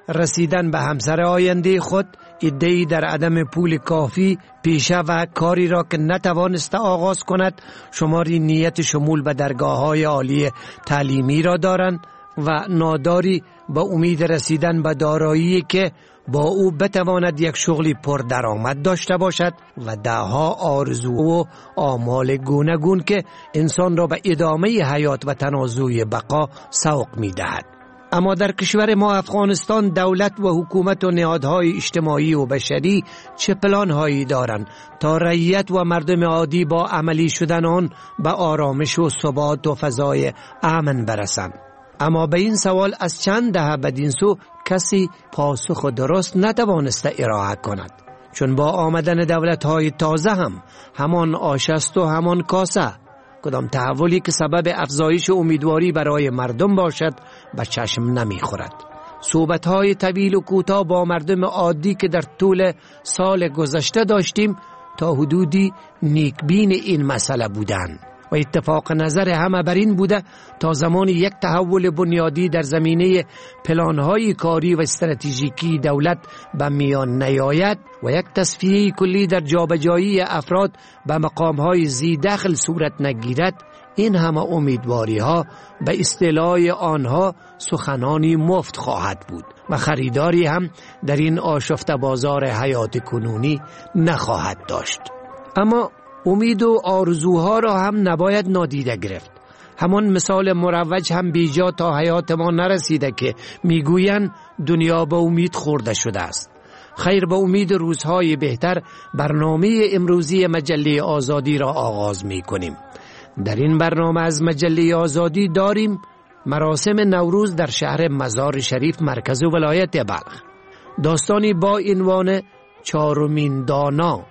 رسیدن به همسر آینده خود، عده‌ای در عدم پول کافی پیشه و کاری را که نتوانسته آغاز کند، شماری نیت شمول به درگاه‌های عالی تعلیمی را دارند و ناداری به امید رسیدن به دارایی که با او بتواند یک شغلی پردرآمد داشته باشد و دهها آرزو و آمال گوناگون که انسان را به ادامه حیات و تنازع بقا سوق می‌دهد. اما در کشور ما افغانستان دولت و حکومت و نهادهای اجتماعی و بشری چه پلان‌هایی دارند تا رعیت و مردم عادی با عملی شدن آن به آرامش و ثبات و فضای امن برسند؟ اما به این سوال از چند دهه بدین سو کسی پاسخ درست نتوانسته ارائه کند، چون با آمدن دولت‌های تازه هم همان آش است و همان کاسه. کدام تحولی که سبب افزایش امیدواری برای مردم باشد به چشم نمیخورد. صحبت‌های طویل و کوتاه با مردم عادی که در طول سال گذشته داشتیم تا حدودی نیکبین این مسئله بودند و اتفاق نظر همه بر این بوده تا زمان یک تحول بنیادی در زمینه پلان‌های کاری و استراتژیکی دولت به میان نیاید و یک تصفیه کلی در جابجایی افراد به مقام‌های ذی دخل صورت نگیرد، این همه امیدواری‌ها به اصطلاح آنها سخنانی مفت خواهد بود و خریداری هم در این آشفته بازار حیات کنونی نخواهد داشت. اما امید و آرزوها را هم نباید نادیده گرفت. همان مثال مروج هم بیجا تا حیات ما نرسیده که میگویند دنیا به امید خورده شده است. خیر، به امید روزهای بهتر برنامه امروزی مجله آزادی را آغاز می کنیم. در این برنامه از مجله آزادی داریم مراسم نوروز در شهر مزار شریف مرکز ولایت بلخ. داستانی با عنوان چهارمین دانا،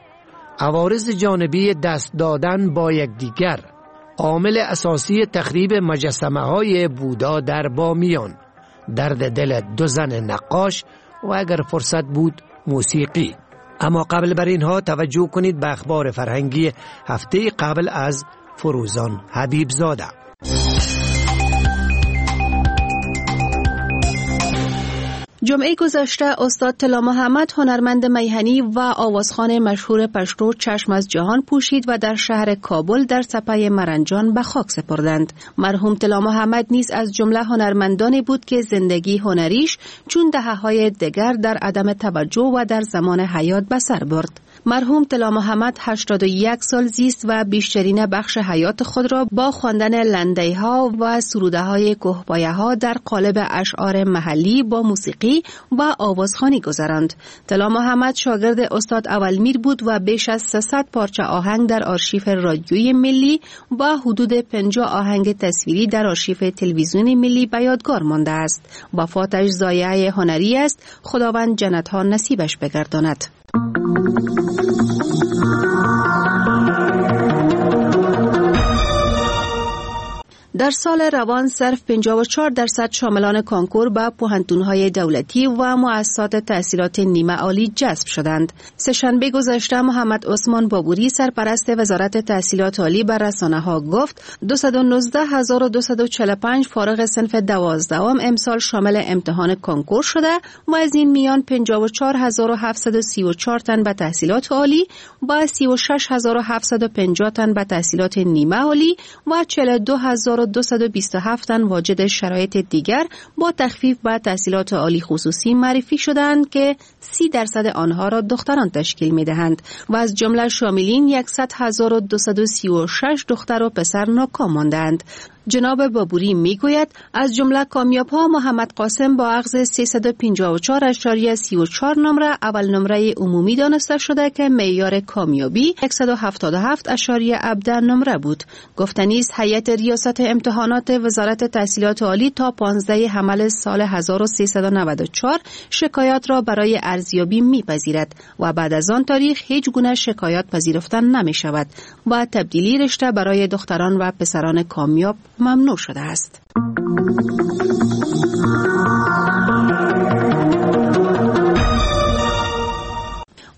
عوارض جانبی دست دادن با یکدیگر، عامل اساسی تخریب مجسمه های بودا در بامیان، درد دل دو زن نقاش و اگر فرصت بود موسیقی. اما قبل بر اینها توجه کنید به اخبار فرهنگی هفته قبل از فروزان حبیبزاده. جمعه گذشته استاد طلا محمد، هنرمند میهنی و آوازخوان مشهور پشتو، چشم از جهان پوشید و در شهر کابل در تپه مرنجان به خاک سپردند. مرحوم طلا محمد نیز از جمله هنرمندانی بود که زندگی هنریش چون دهه‌های دیگر در عدم توجه و در زمان حیات به سر برد. مرحوم طلا محمد 81 سال زیست و بیشترین بخش حیات خود را با خواندن لنده‌ها و سروده‌های کهبایه‌ها در قالب اشعار محلی با موسیقی و آوازخوانی گذراند. طلا محمد شاگرد استاد اولمیر بود و بیش از 300 پارچه آهنگ در آرشیف رادیوی ملی و حدود 50 آهنگ تصویری در آرشیف تلویزیون ملی به یادگار مانده است. وفاتش ضایعه هنری است. خداوند جنت‌ها نصیبش بگرداند. در سال روان صرف 54% شاملان کنکور به پوهنتون‌های دولتی و مؤسسات تحصیلات نیمه عالی جذب شدند. سه‌شنبه گذشته محمد عثمان بابوری سرپرست وزارت تحصیلات عالی به رسانه‌ها گفت 219245 فارغ صنف 12 امسال شامل امتحان کنکور شده و از این میان 54734 تن به تحصیلات عالی و 36750 تن به تحصیلات نیمه عالی و 42227 تن واجد شرایط دیگر با تخفیف به تحصیلات عالی خصوصی معرفی شدند که 30% آنها را دختران تشکیل می‌دهند و از جمله شاملین 100236 دختر و پسر ناکام ماندند. جناب بابوری میگوید از جمله کامیاب‌ها محمد قاسم با اخذ 354.34 نمره اول نمره عمومی دانسته شده که معیار کامیابی 177.17 نمره بود. گفتنی است هیئت ریاست امتحانات وزارت تحصیلات عالی تا 15 حمل سال 1394 شکایات را برای ارزیابی میپذیرد و بعد از آن تاریخ هیچ گونه شکایات پذیرفته نمی شود و تبدیلی رشته برای دختران و پسران کامیاب ممنوع شده است.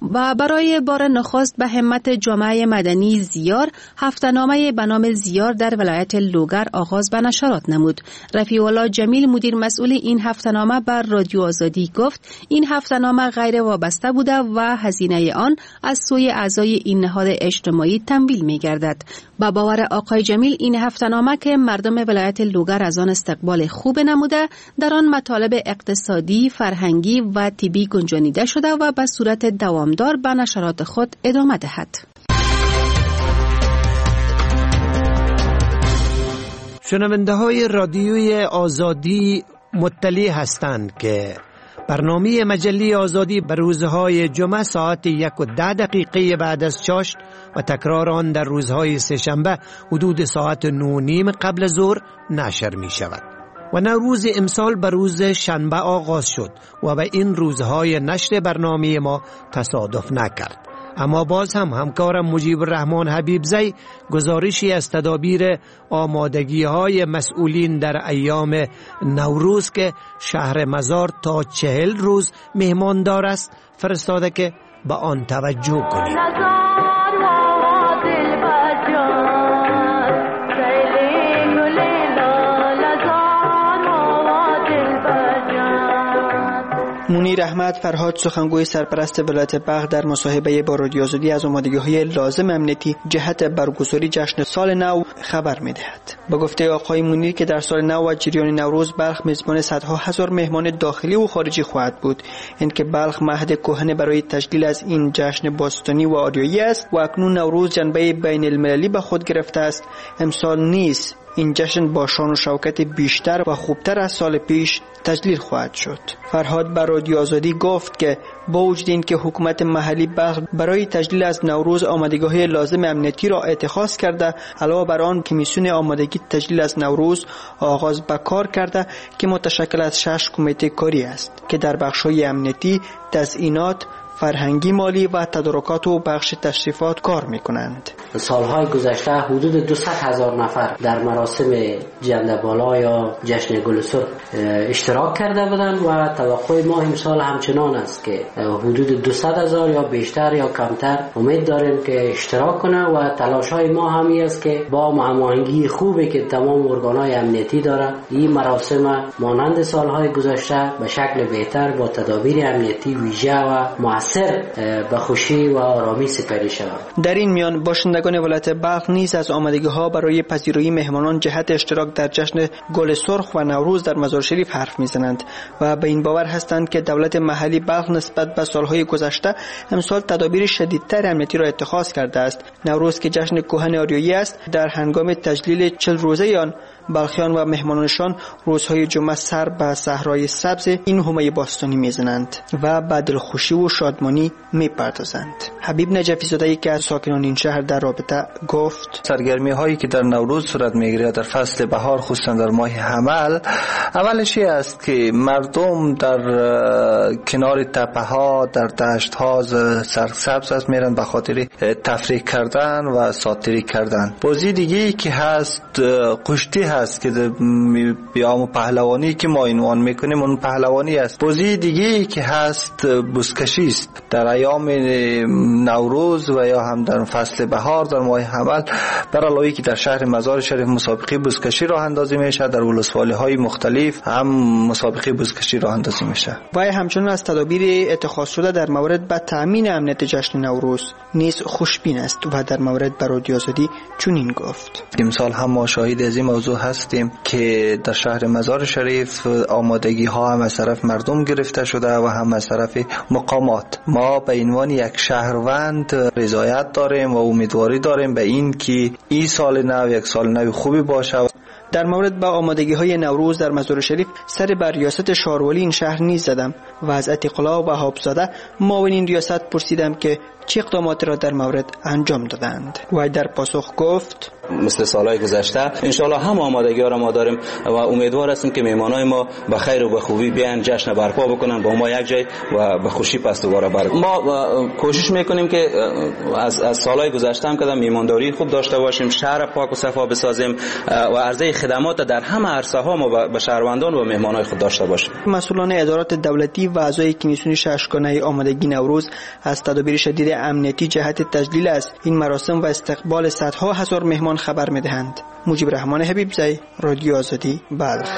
و برای بار نخست به همت جامعه مدنی زیار هفته‌نامه به نام زیار در ولایت لوگر آغاز به نشرات نمود. رفیع الله جمیل مدیر مسئول این هفته‌نامه بر رادیو آزادی گفت این هفته‌نامه غیر وابسته بوده و هزینه آن از سوی اعضای این نهاد اجتماعی تمویل می‌گردد. با باور آقای جمیل این هفته‌نامه که مردم ولایت لوگر از آن استقبال خوب نموده، در آن مطالب اقتصادی، فرهنگی و طبی گنجانیده شده و به صورت دوامدار به نشرات خود ادامه دهد. شنونده های رادیوی آزادی مطلع هستند که برنامه مجله آزادی بر روزهای جمعه ساعت 1:10 بعد از چاشت و تکرار آن در روزهای سه‌شنبه حدود ساعت 9:30 قبل ظهر نشر می شود. و نوروز امسال به روز شنبه آغاز شد و به این روزهای نشر برنامه ما تصادف نکرد. اما باز هم همکارم مجیب الرحمن حبیبزی گزارشی از تدابیر آمادگی های مسئولین در ایام نوروز که شهر مزار تا 40 روز مهماندار است فرستاده که به آن توجه کنید. منیر احمد فرهاد سخنگوی سرپرست ولایت بلخ در مصاحبه با رادیو آزادی از آمادگی‌های لازم امنیتی جهت برگزاری جشن سال نو خبر می‌دهد. با گفته آقای منیر که در سال نو و جریان نوروز بلخ میزبان صدها هزار مهمان داخلی و خارجی خواهد بود. اینکه بلخ مهد کهنه برای تجلیل از این جشن باستانی و آریایی است و اکنون نوروز جنبه بین المللی به خود گرفته است. امسال نیز این جشن با شان و شوکت بیشتر و خوبتر از سال پیش تجلیل خواهد شد. فرهاد بر رادیو آزادی گفت که با وجود این که حکومت محلی بلخ برای تجلیل از نوروز آمادگی‌های لازم امنیتی را اتخاذ کرده، علاوه بر آن کمیسیون آمادگی تجلیل از نوروز آغاز به کار کرده که متشکل از 6 کمیته کاری است که در بخش‌های امنیتی، تزیینات، فرهنگی، مالی و تدارکات و بخش تشریفات کار میکنند. سالهای گذشته حدود 200,000 نفر در مراسم جنده بالا یا جشن گل سرخ اشتراک کرده بودند و توقع ما امسال همچنان است که حدود 200,000 یا بیشتر یا کمتر امید داریم که اشتراک کنه و تلاش های ما همی است که با هماهنگی خوبی که تمام ارگان‌های امنیتی داره این مراسم مانند سالهای گذشته به شکل بهتر با تدابیر امنیتی ویژه و مؤثر به خوشی و آرامی سپری شود. در این میان باشندگان ولایت بلخ نیز از آمادگی‌ها برای پذیرایی مهمانان جهت اشتراک در جشن گل سرخ و نوروز در مزار شریف حرف میزنند و به این باور هستند که دولت محلی بلخ نسبت به سالهای گذشته امسال تدابیر شدیدتر امنیتی را اتخاذ کرده است. نوروز که جشن کهن آریایی است، در هنگام تجلیل 40 روزه آن بلخیان و مهمانانشان روزهای جمعه سر به صحرای سبز این حومه باستانی میزنند و به دلخوشی و شادمانی میپردازند. حبیب نجفی زاده که از ساکنان این شهر در رابطه گفت: سرگرمی هایی که در نوروز صورت میگیرد در فصل بهار، خصوصا در ماه حمل، اولش است که مردم در کنار تپه ها در دشت ها سرسبز است میرن به خاطر تفریح کردن و ساتری کردن. بازی دیگه که هست قشتی هست که بیام پهلوانی که ما عنوان میکنیم اون پهلوانی است. بازی دیگه که هست بزکشی است. در ایام نوروز و یا هم در فصل بهار در ماه حمل بر علاوه که در شهر مزار شریف مسابقه بزکشی راه اندازی میشه، در ولسوالی های مختلف هم مسابقه بزکشی راه اندازی میشه. و همچنین از تدابیر اتخاذ شده در مورد به تامین امنیت جشن نوروز نیز خوشبین است و در مورد بر رادیو آزادی چنین گفت: امسال هم ما شاهد از این موضوع هستیم که در شهر مزار شریف آمادگی ها هم از طرف مردم گرفته شده و هم از طرف مقامات. ما به عنوان یک شهروند رضایت داریم و امیدواری داریم به این که این سال نو یک سال نو خوبی باشه. در مورد به آمادگی‌های نوروز در مزار شریف سر بر ریاست شهرولی این شهر نیز زدم و از عتیق‌الله و حابزاده معاون این ریاست پرسیدم که چه اقداماتی را در مورد انجام دادند و در پاسخ گفت: مثل سالهای گذشته انشالله هم آمادگی ها را ما داریم و امیدوار هستیم که مهمانای ما به خیر و به خوبی بیان جشن برپا بکنن با ما یک جای و به خوشی پس دوباره برگردیم. ما کوشش میکنیم که از سالهای گذشته هم کدام میمانداری خوب داشته باشیم، شهر پاک و صفا بسازیم و عرضه خدمات در همه عرصه ها ما به شهروندان و مهمانای خود داشته باشیم. مسئولان ادارات دولتی و اعضای کمیسیون ششگانه آمادگی نوروز از تدابیر شدید امنیتی جهت تجلیل از این مراسم و استقبال صدها هزار مهمان خبر میدهند. مجیب رحمان حبیبزی، رادیو آزادی، بلخ.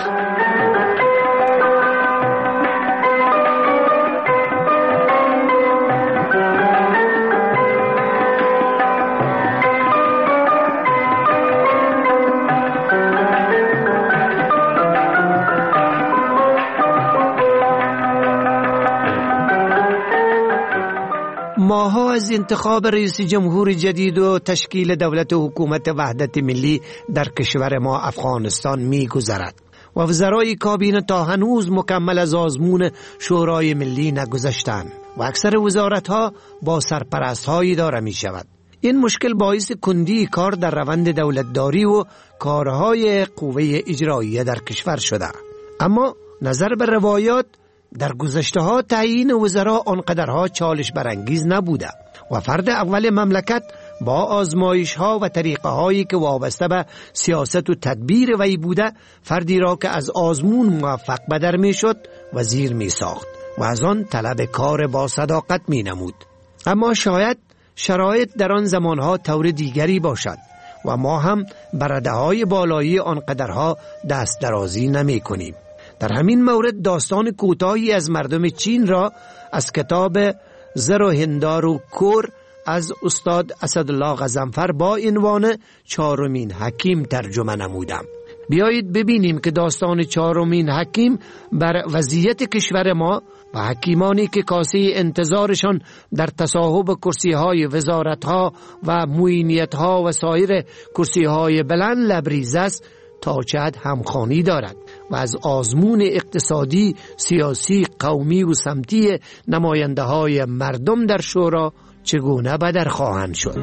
ماها از انتخاب رئیس جمهور جدید و تشکیل دولت و حکومت وحدت ملی در کشور ما افغانستان می گذرد و وزرای کابینه تا هنوز مکمل از آزمون شورای ملی نگذشتند و اکثر وزارتها با سرپرست‌های اداره می شود. این مشکل باعث کندی کار در روند دولتداری و کارهای قوه اجراییه در کشور شده. اما نظر به روایات در گذشته ها تعیین وزرا آنقدرها چالش برانگیز نبوده و فرد اول مملکت با آزمایش ها و طریقه هایی که وابسته به سیاست و تدبیر وی بوده فردی را که از آزمون موفق بدر می شد وزیر می ساخت و از آن طلب کار با صداقت می نمود. اما شاید شرایط در آن زمانها طور دیگری باشد و ما هم برده های بالایی آنقدرها دست درازی نمی کنیم. در همین مورد داستان کوتاهی از مردم چین را از کتاب زر و هندار و کور از استاد اسدالله غضنفر با عنوان چهارمین حکیم ترجمه نمودم. بیایید ببینیم که داستان چهارمین حکیم بر وضعیت کشور ما و حکیمانی که کاسه انتظارشان در تصاحب کرسی‌های وزارت‌ها و معینیت‌ها و سایر کرسی‌های بلند لبریز است تا چه حد همخوانی دارد و از آزمون اقتصادی، سیاسی، قومی و سمتی نماینده های مردم در شورا چگونه بدر خواهند شد.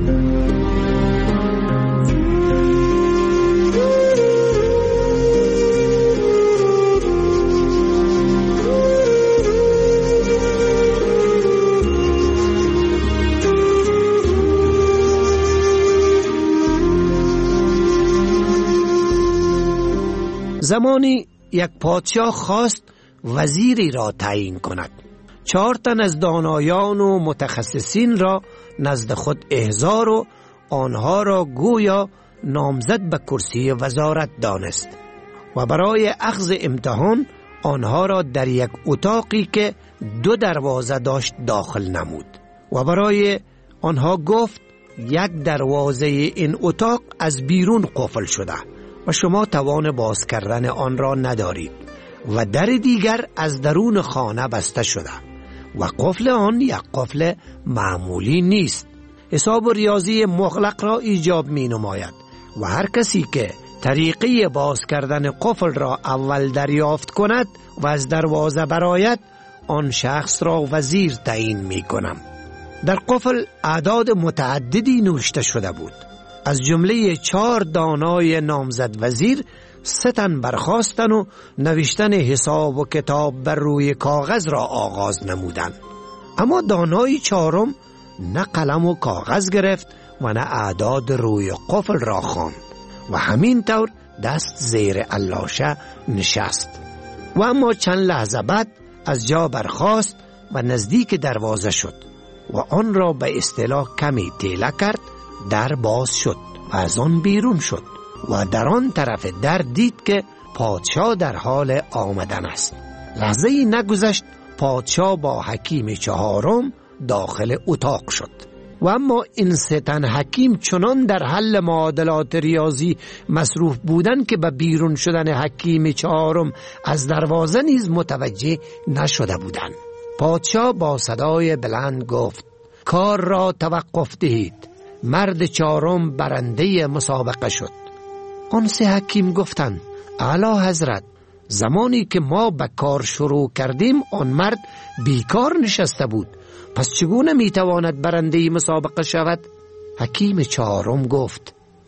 زمانی یک پادشاه خواست وزیری را تعیین کند. 4 تن از دانایان و متخصصین را نزد خود احضار و آنها را گویا نامزد به کرسی وزارت دانست و برای اخذ امتحان آنها را در یک اتاقی که 2 دروازه داشت داخل نمود و برای آنها گفت یک دروازه این اتاق از بیرون قفل شده و شما توان باز کردن آن را ندارید و در دیگر از درون خانه بسته شده و قفل آن یک قفل معمولی نیست. حساب و ریاضی مغلق را ایجاب می نماید و هر کسی که طریقه باز کردن قفل را اول دریافت کند و از دروازه برآید آن شخص را وزیر تعیین می کنم. در قفل اعداد متعددی نوشته شده بود. از جمله 4 دانای نامزد وزیر 3 تن برخاستن و نوشتن حساب و کتاب بر روی کاغذ را آغاز نمودند. اما دانای 4م نه قلم و کاغذ گرفت و نه اعداد روی قفل را خواند و همین طور دست زیر علاشه نشست و اما چند لحظه بعد از جا برخاست و نزدیک دروازه شد و آن را به اصطلاح کمی تیله کرد. در باز شد و از آن بیرون شد و در آن طرف در دید که پادشاه در حال آمدن است. لحظه‌ای نگذشت پادشاه با حکیم 4م داخل اتاق شد و اما این 3 تن حکیم چنان در حل معادلات ریاضی مصروف بودند که به بیرون شدن حکیم 4م از دروازه نیز متوجه نشده بودند. پادشاه با صدای بلند گفت کار را توقف دهید. مرد 4م برنده مسابقه شد. آن 3 حکیم گفتند اعلی حضرت، زمانی که ما به کار شروع کردیم آن مرد بیکار نشسته بود، پس چگونه میتواند برنده مسابقه شود؟ حکیم 4م گفت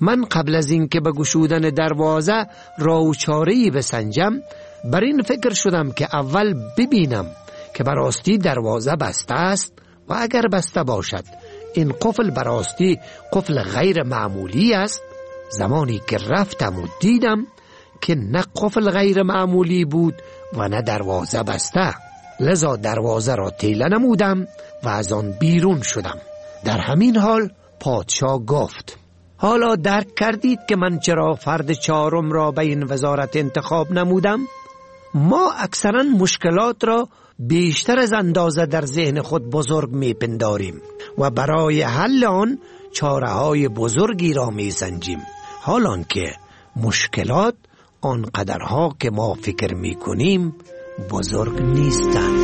من قبل از اینکه به گشودن دروازه راه و چاره‌ای بسنجم بر این فکر شدم که اول ببینم که براستی دروازه بسته است و اگر بسته باشد این قفل براستی قفل غیر معمولی است. زمانی که رفتم و دیدم که نه قفل غیر معمولی بود و نه دروازه بسته، لذا دروازه را تیله نمودم و از آن بیرون شدم. در همین حال پادشاه گفت: حالا درک کردید که من چرا فرد چهارم را به این وزارت انتخاب نمودم؟ ما اکثرا مشکلات را بیشتر از اندازه در ذهن خود بزرگ میپنداریم و برای حل آن چاره‌های بزرگی را میسنجیم، حالان که مشکلات آنقدرها که ما فکر میکنیم بزرگ نیستند.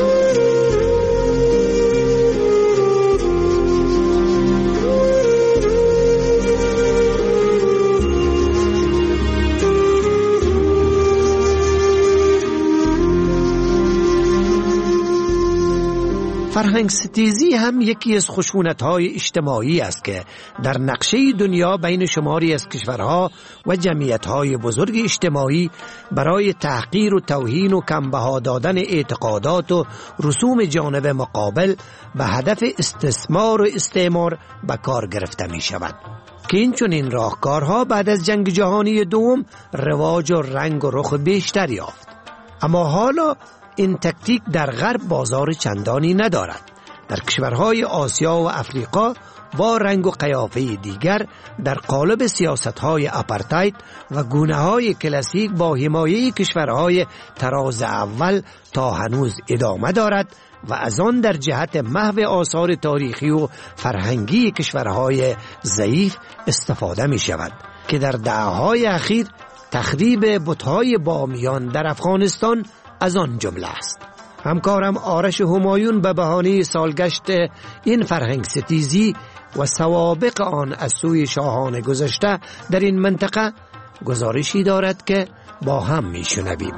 فرهنگ ستیزی هم یکی از خشونت‌های اجتماعی است که در نقشه دنیا بین شماری از کشورها و جمعیت‌های بزرگ اجتماعی برای تحقیر و توهین و کمبها دادن اعتقادات و رسوم جانب مقابل به هدف استثمار و استعمار به کار گرفته می شود که این چنین راهکارها بعد از جنگ جهانی دوم رواج و رنگ و رخ بیشتر یافت. اما حالا این تکتیک در غرب بازار چندانی ندارد. در کشورهای آسیا و افریقا با رنگ و قیافه دیگر در قالب سیاستهای آپارتاید و گونه‌های کلاسیک با حمایه کشورهای تراز اول تا هنوز ادامه دارد و از آن در جهت محو آثار تاریخی و فرهنگی کشورهای ضعیف استفاده می شود که در دهه‌های اخیر تخریب بت‌های بامیان در افغانستان از آن جمله است. همکارم آرش همایون به بهانه سالگشت این فرهنگ ستیزی و سوابق آن از سوی شاهان گذشته در این منطقه گزارشی دارد که با هم میشنویم.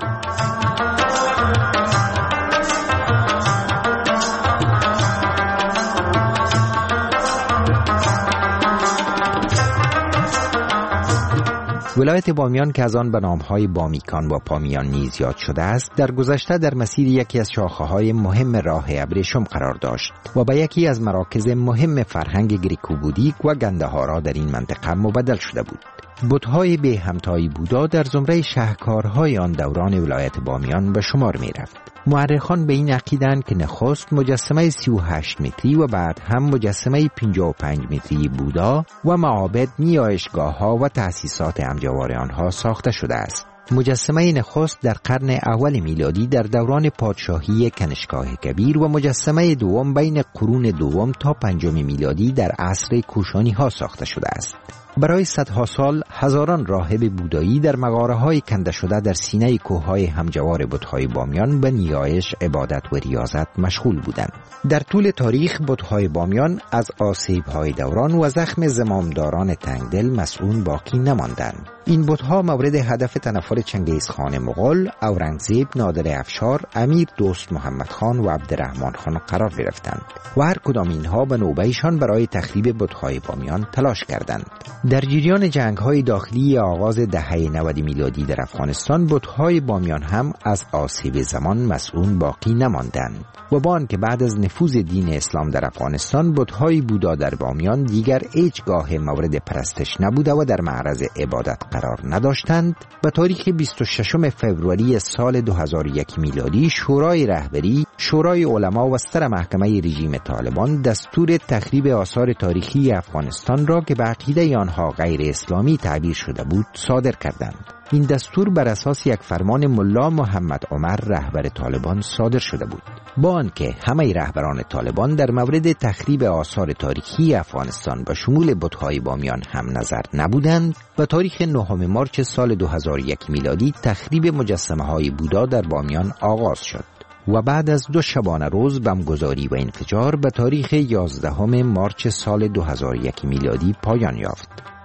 ولایت بامیان که از آن به نامهای بامیکان و پامیان نیز یاد شده است، در گذشته در مسیر یکی از شاخه‌های مهم راه ابریشم قرار داشت و به یکی از مراکز مهم فرهنگ گریکوبودیک و گندهارا در این منطقه مبدل شده بود. بت‌های به همتای بودا در زمره شاهکارهای آن دوران ولایت بامیان به شمار می رفت. مورخان به این عقیدند که نخست مجسمه 38 متری و بعد هم مجسمه 55 متری بودا و معابد، نیایشگاه‌ها و تأسیسات امجوار آنها ساخته شده است. مجسمه نخست در قرن اول میلادی در دوران پادشاهی کنشگاه کبیر و مجسمه دوم بین قرون دوم تا پنجم میلادی در عصر کوشانی‌ها ساخته شده است. برای صدها سال هزاران راهب بودایی در مغاره‌های کنده شده در سینه کوه‌های همجوار بت‌های بامیان به نیایش، عبادت و ریاضت مشغول بودند. در طول تاریخ بت‌های بامیان از آسیب‌های دوران و زخم زمامداران تنگدل مسئول باقی نماندند. این بت‌ها مورد هدف تنفر چنگیزخان مغول، اورنگزیب، نادر افشار، امیر دوست محمد خان و عبدالرحمن خان قرار گرفتند و هر کدام اینها به نوبه‌شان برای تخریب بت‌های بامیان تلاش کردند. در جریان جنگ‌های داخلی آغاز دهه 90 میلادی در افغانستان بت‌های بامیان هم از آسیب زمان مسئول باقی نماندند و با آنکه بعد از نفوذ دین اسلام در افغانستان بت‌های بودا در بامیان دیگر هیچگاه مورد پرستش نبوده و در معرض عبادت قرار نداشتند، به تاریخ 26 فوریه سال 2001 میلادی شورای رهبری، شورای علما و سر محکمه رژیم طالبان دستور تخریب آثار تاریخی افغانستان را که به عقیده آنها غیر اسلامی تعبیر شده بود صادر کردند. این دستور بر اساس یک فرمان ملا محمد عمر رهبر طالبان صادر شده بود. با آنکه همه رهبران طالبان در مورد تخریب آثار تاریخی افغانستان به شمول بت‌های بامیان هم نظر نبودند، و تاریخ 9 مارس سال 2001 میلادی تخریب مجسمه‌های بودا در بامیان آغاز شد و بعد از 2 شبانه روز بمبگذاری و انفجار به تاریخ 11 مارس سال 2001 میلادی پایان یافت.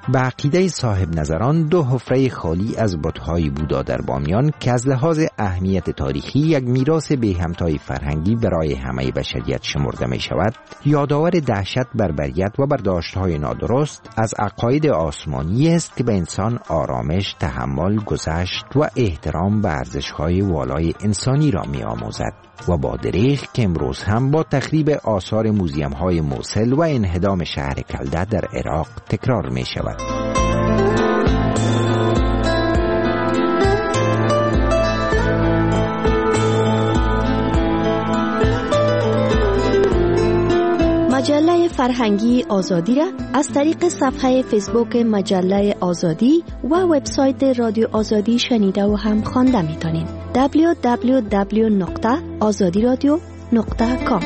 به عقیده صاحب نظران 2 حفره خالی از بت‌های بودا در بامیان که از لحاظ اهمیت تاریخی یک میراث بی همتای فرهنگی برای همه بشریت شمرده می شود، یادآور دهشت بربریت و برداشت‌های نادرست از عقاید آسمانی است که به انسان آرامش، تحمل، گذشت و احترام به ارزش‌های والای انسانی را می‌آموزد و با دریغ که امروز هم با تخریب آثار موزیم‌های موصل و انهدام شهر کلده در عراق تکرار می شود. مجله فرهنگی آزادی را از طریق صفحه فیسبوک مجله آزادی و وبسایت رادیو آزادی شنیده و هم خوانده می‌تونید. www.azadiradio.com.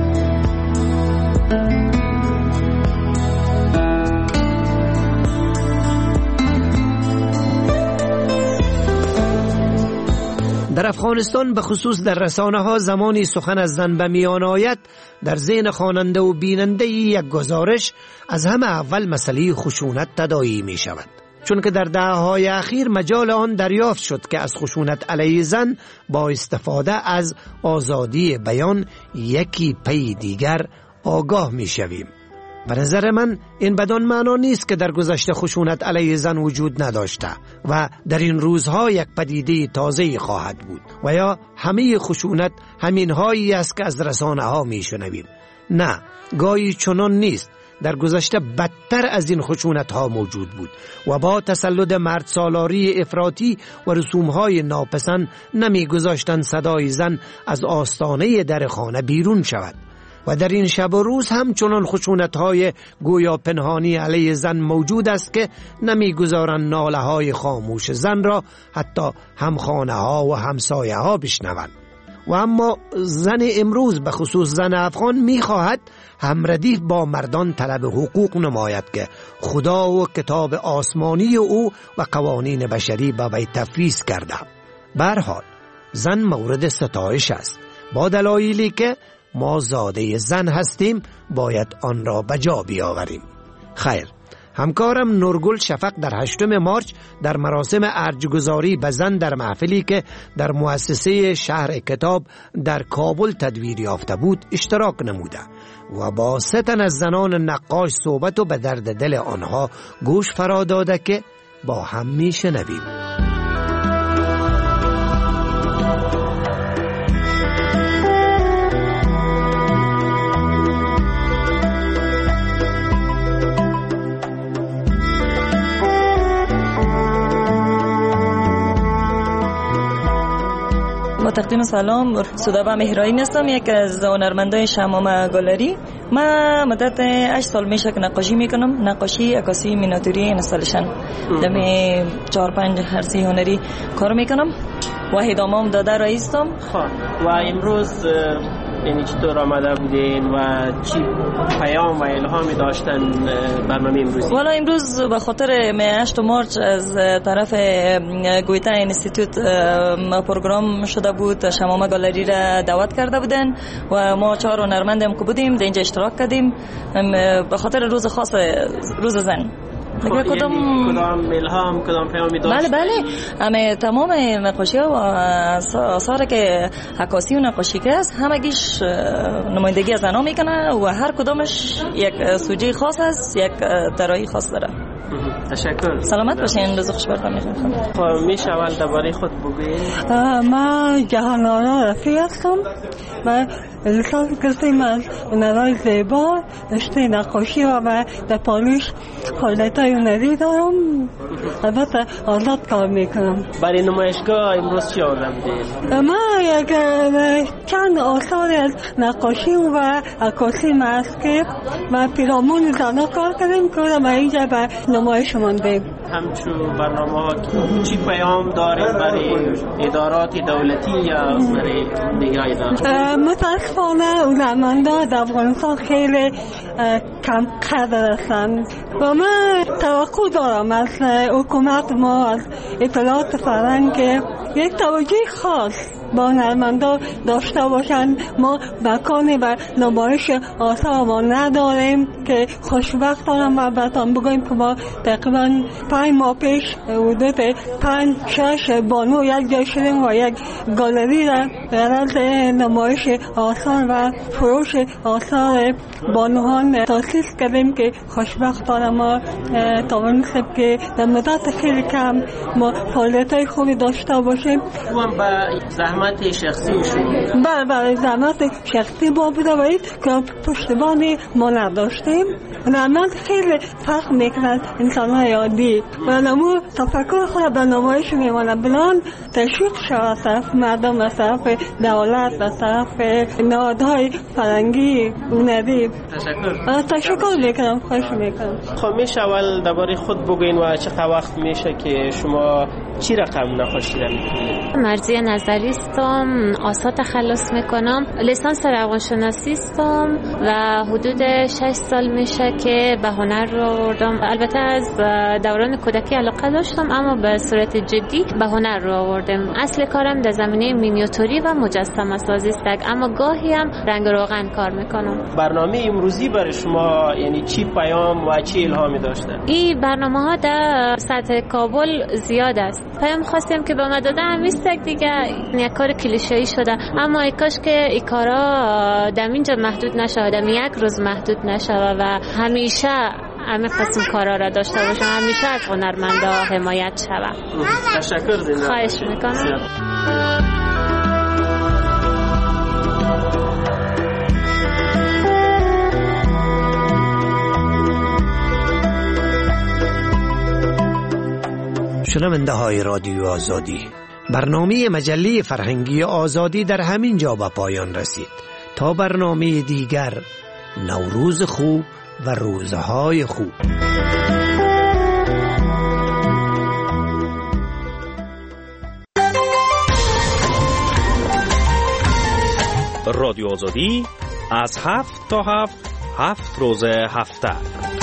در افغانستان به خصوص در رسانه ها زمانی سخن از زن به میان آید در ذهن خواننده و بیننده یک گزارش از همه اول مسئله خشونت تداعی می شود، چون که در دهه‌های اخیر مجال آن دریافت شد که از خشونت علیه زن با استفاده از آزادی بیان یکی پی دیگر آگاه می شویم. به نظر من این بدان معنا نیست که در گذشته خشونت علیه زن وجود نداشته و در این روزها یک پدیده تازه‌ای خواهد بود و یا همه خشونت همین هایی است که از رسانه ها می شنویم. نه، گاهی چنان نیست. در گذشته بدتر از این خشونت ها موجود بود و با تسلط مرد سالاری افراطی و رسوم های ناپسند نمی گذاشتن صدای زن از آستانه در خانه بیرون شود. و در این شب و روز همچنان خشونت‌های گویا پنهانی علیه زن موجود است که نمی‌گذارند ناله‌های خاموش زن را حتی همخانه‌ها و همسایه‌ها بشنوند. و اما زن امروز به خصوص زن افغان می‌خواهد همردیف با مردان طلب حقوق نماید که خدا و کتاب آسمانی او و قوانین بشری به وی تفویض کرده. به هر حال زن مورد ستایش است با دلایلی که ما زاده زن هستیم، باید آن را به جا بیاوریم. خیر، همکارم نورگل شفق در 8 مارچ در مراسم ارجگذاری به زن در محفلی که در مؤسسه شهر کتاب در کابل تدویر یافته بود اشتراک نموده و با 3 تن از زنان نقاش صحبت و به درد دل آنها گوش فرا داده که با هم میشنویم. با تقدیم سلام، سودابه مهرایی هستم، یک از هنرمندان شمامه گالری. من مدت 8 سال میشه که نقاشی میکنم، نقاشی، عکاسی، مینیاتوری، اینستالیشن. دم 4-5 عرصه هنری کار میکنم و ادامه‌ام داده رئیسم. و امروز یعنی چطور آمده بودین و چی پیام و الهامی داشتن برنامه امروزی؟ والا امروز به خاطر 8 مارچ از طرف گویتا اینستیتوت پروگرام شده بود، شمامه گالری را دعوت کرده بودن و ما 4 هنرمندم که بودیم در اینجا اشتراک کردیم به خاطر روز خاص، روز زن. کدام الهام، کدام پیامی داشت؟ بله همه تمام نقاشی ها و آثار که عکاسی و نقاشی که است همگیش نمایندگی از زنان میکنه و هر کدامش یک سوژه خاص است، یک طراحی خاص داره. تشکر. سلامت باشین، روز خوش براتون میخوام. خب میشه اول درباره خود بگوین؟ من جهان‌آرا رفیع هستم و لیسانس گرفتیم از هنرهای زیبا، رشته نقاشی و در پاریس فعالیت‌های هنری دارم. البته آزاد کار میکنم. برای نمایشگاه امروز چی آوردن بودین؟ من چند آثار از نقاشی و عکاسی هست که ما پیرامون زنها کار کردیم که ما اینجا به نمایش مانده. همچون برنامه ها چی پیام داریم برای ادارات دولتی یا برای دیگر ادارات؟ متاسفانه هنرمندان در افغانستان خیلی کم قدر هستند و من توقع دارم از حکومت ما، از اطلاعات فرهنگ یک توجه خاص با هنرمندا داشته باشند. ما مکانی بر نمایش آثار ما نداریم که خوشبختانه ما براتون بگویم که ما تقریبا 5 ماه پیش حدود 5-6 بانو یک جای شدیم و یک گالری را غرض نمایش آثار و فروش آثار بانوان تاسیس کردیم که خوشبختانه ما توانستیم که در مدت خیلی کم ما فعالیت‌های خوبی داشته باشیم. و با زحمت شخصی شما؟ بله زحمت شخصی ما بوده و این که پشتیبانی ما نداشتیم. هنرمند خیلی فرق میکنند انسان‌های عادی و نمو تفکر خود به نمایش میمانه بلان تشویق شود طرف مردم از طرف دولت از طرف نهادهای فرهنگی هنری. تشکر میکنم. خوش میکنم. خب میشه اول درباره خود بگوین و چقدر وقت میشه که شما چی رقم نقاشی را میکنید؟ مرضیه نظری هستم، آثار تخلص میکنم، لیسانس روانشناسی هستم و حدود 6 سال میشه که به هنر رو آوردم. البته از دوران کودکی علاقه داشتم اما به صورت جدی به هنر رو آوردم. اصل کارم در زمینه مینیاتوری و مجسمه سازی است اما گاهی هم رنگ روغن کار میکنم. برنامه امروزی برای شما یعنی چی پیام و چی الهامی داشته؟ این برنامه ها در سطح کابل زیاد است. پیام خواستیم که به ما داده همیست دیگه یک کار کلیشه‌ای شده اما ای کاش که این کارا در اینجا محدود نشه، در یک روز محدود نشه و همیشه همه قسم کارا را داشته باشم، همیشه از هنرمندا حمایت شود. تشکر. زنده خواهش میکنم. شنونده های رادیو آزادی، برنامه مجله فرهنگی آزادی در همین جا به پایان رسید. تا برنامه دیگر، نوروز خوب و روزهای خوب. رادیو آزادی از 7 تا 7 روز هفته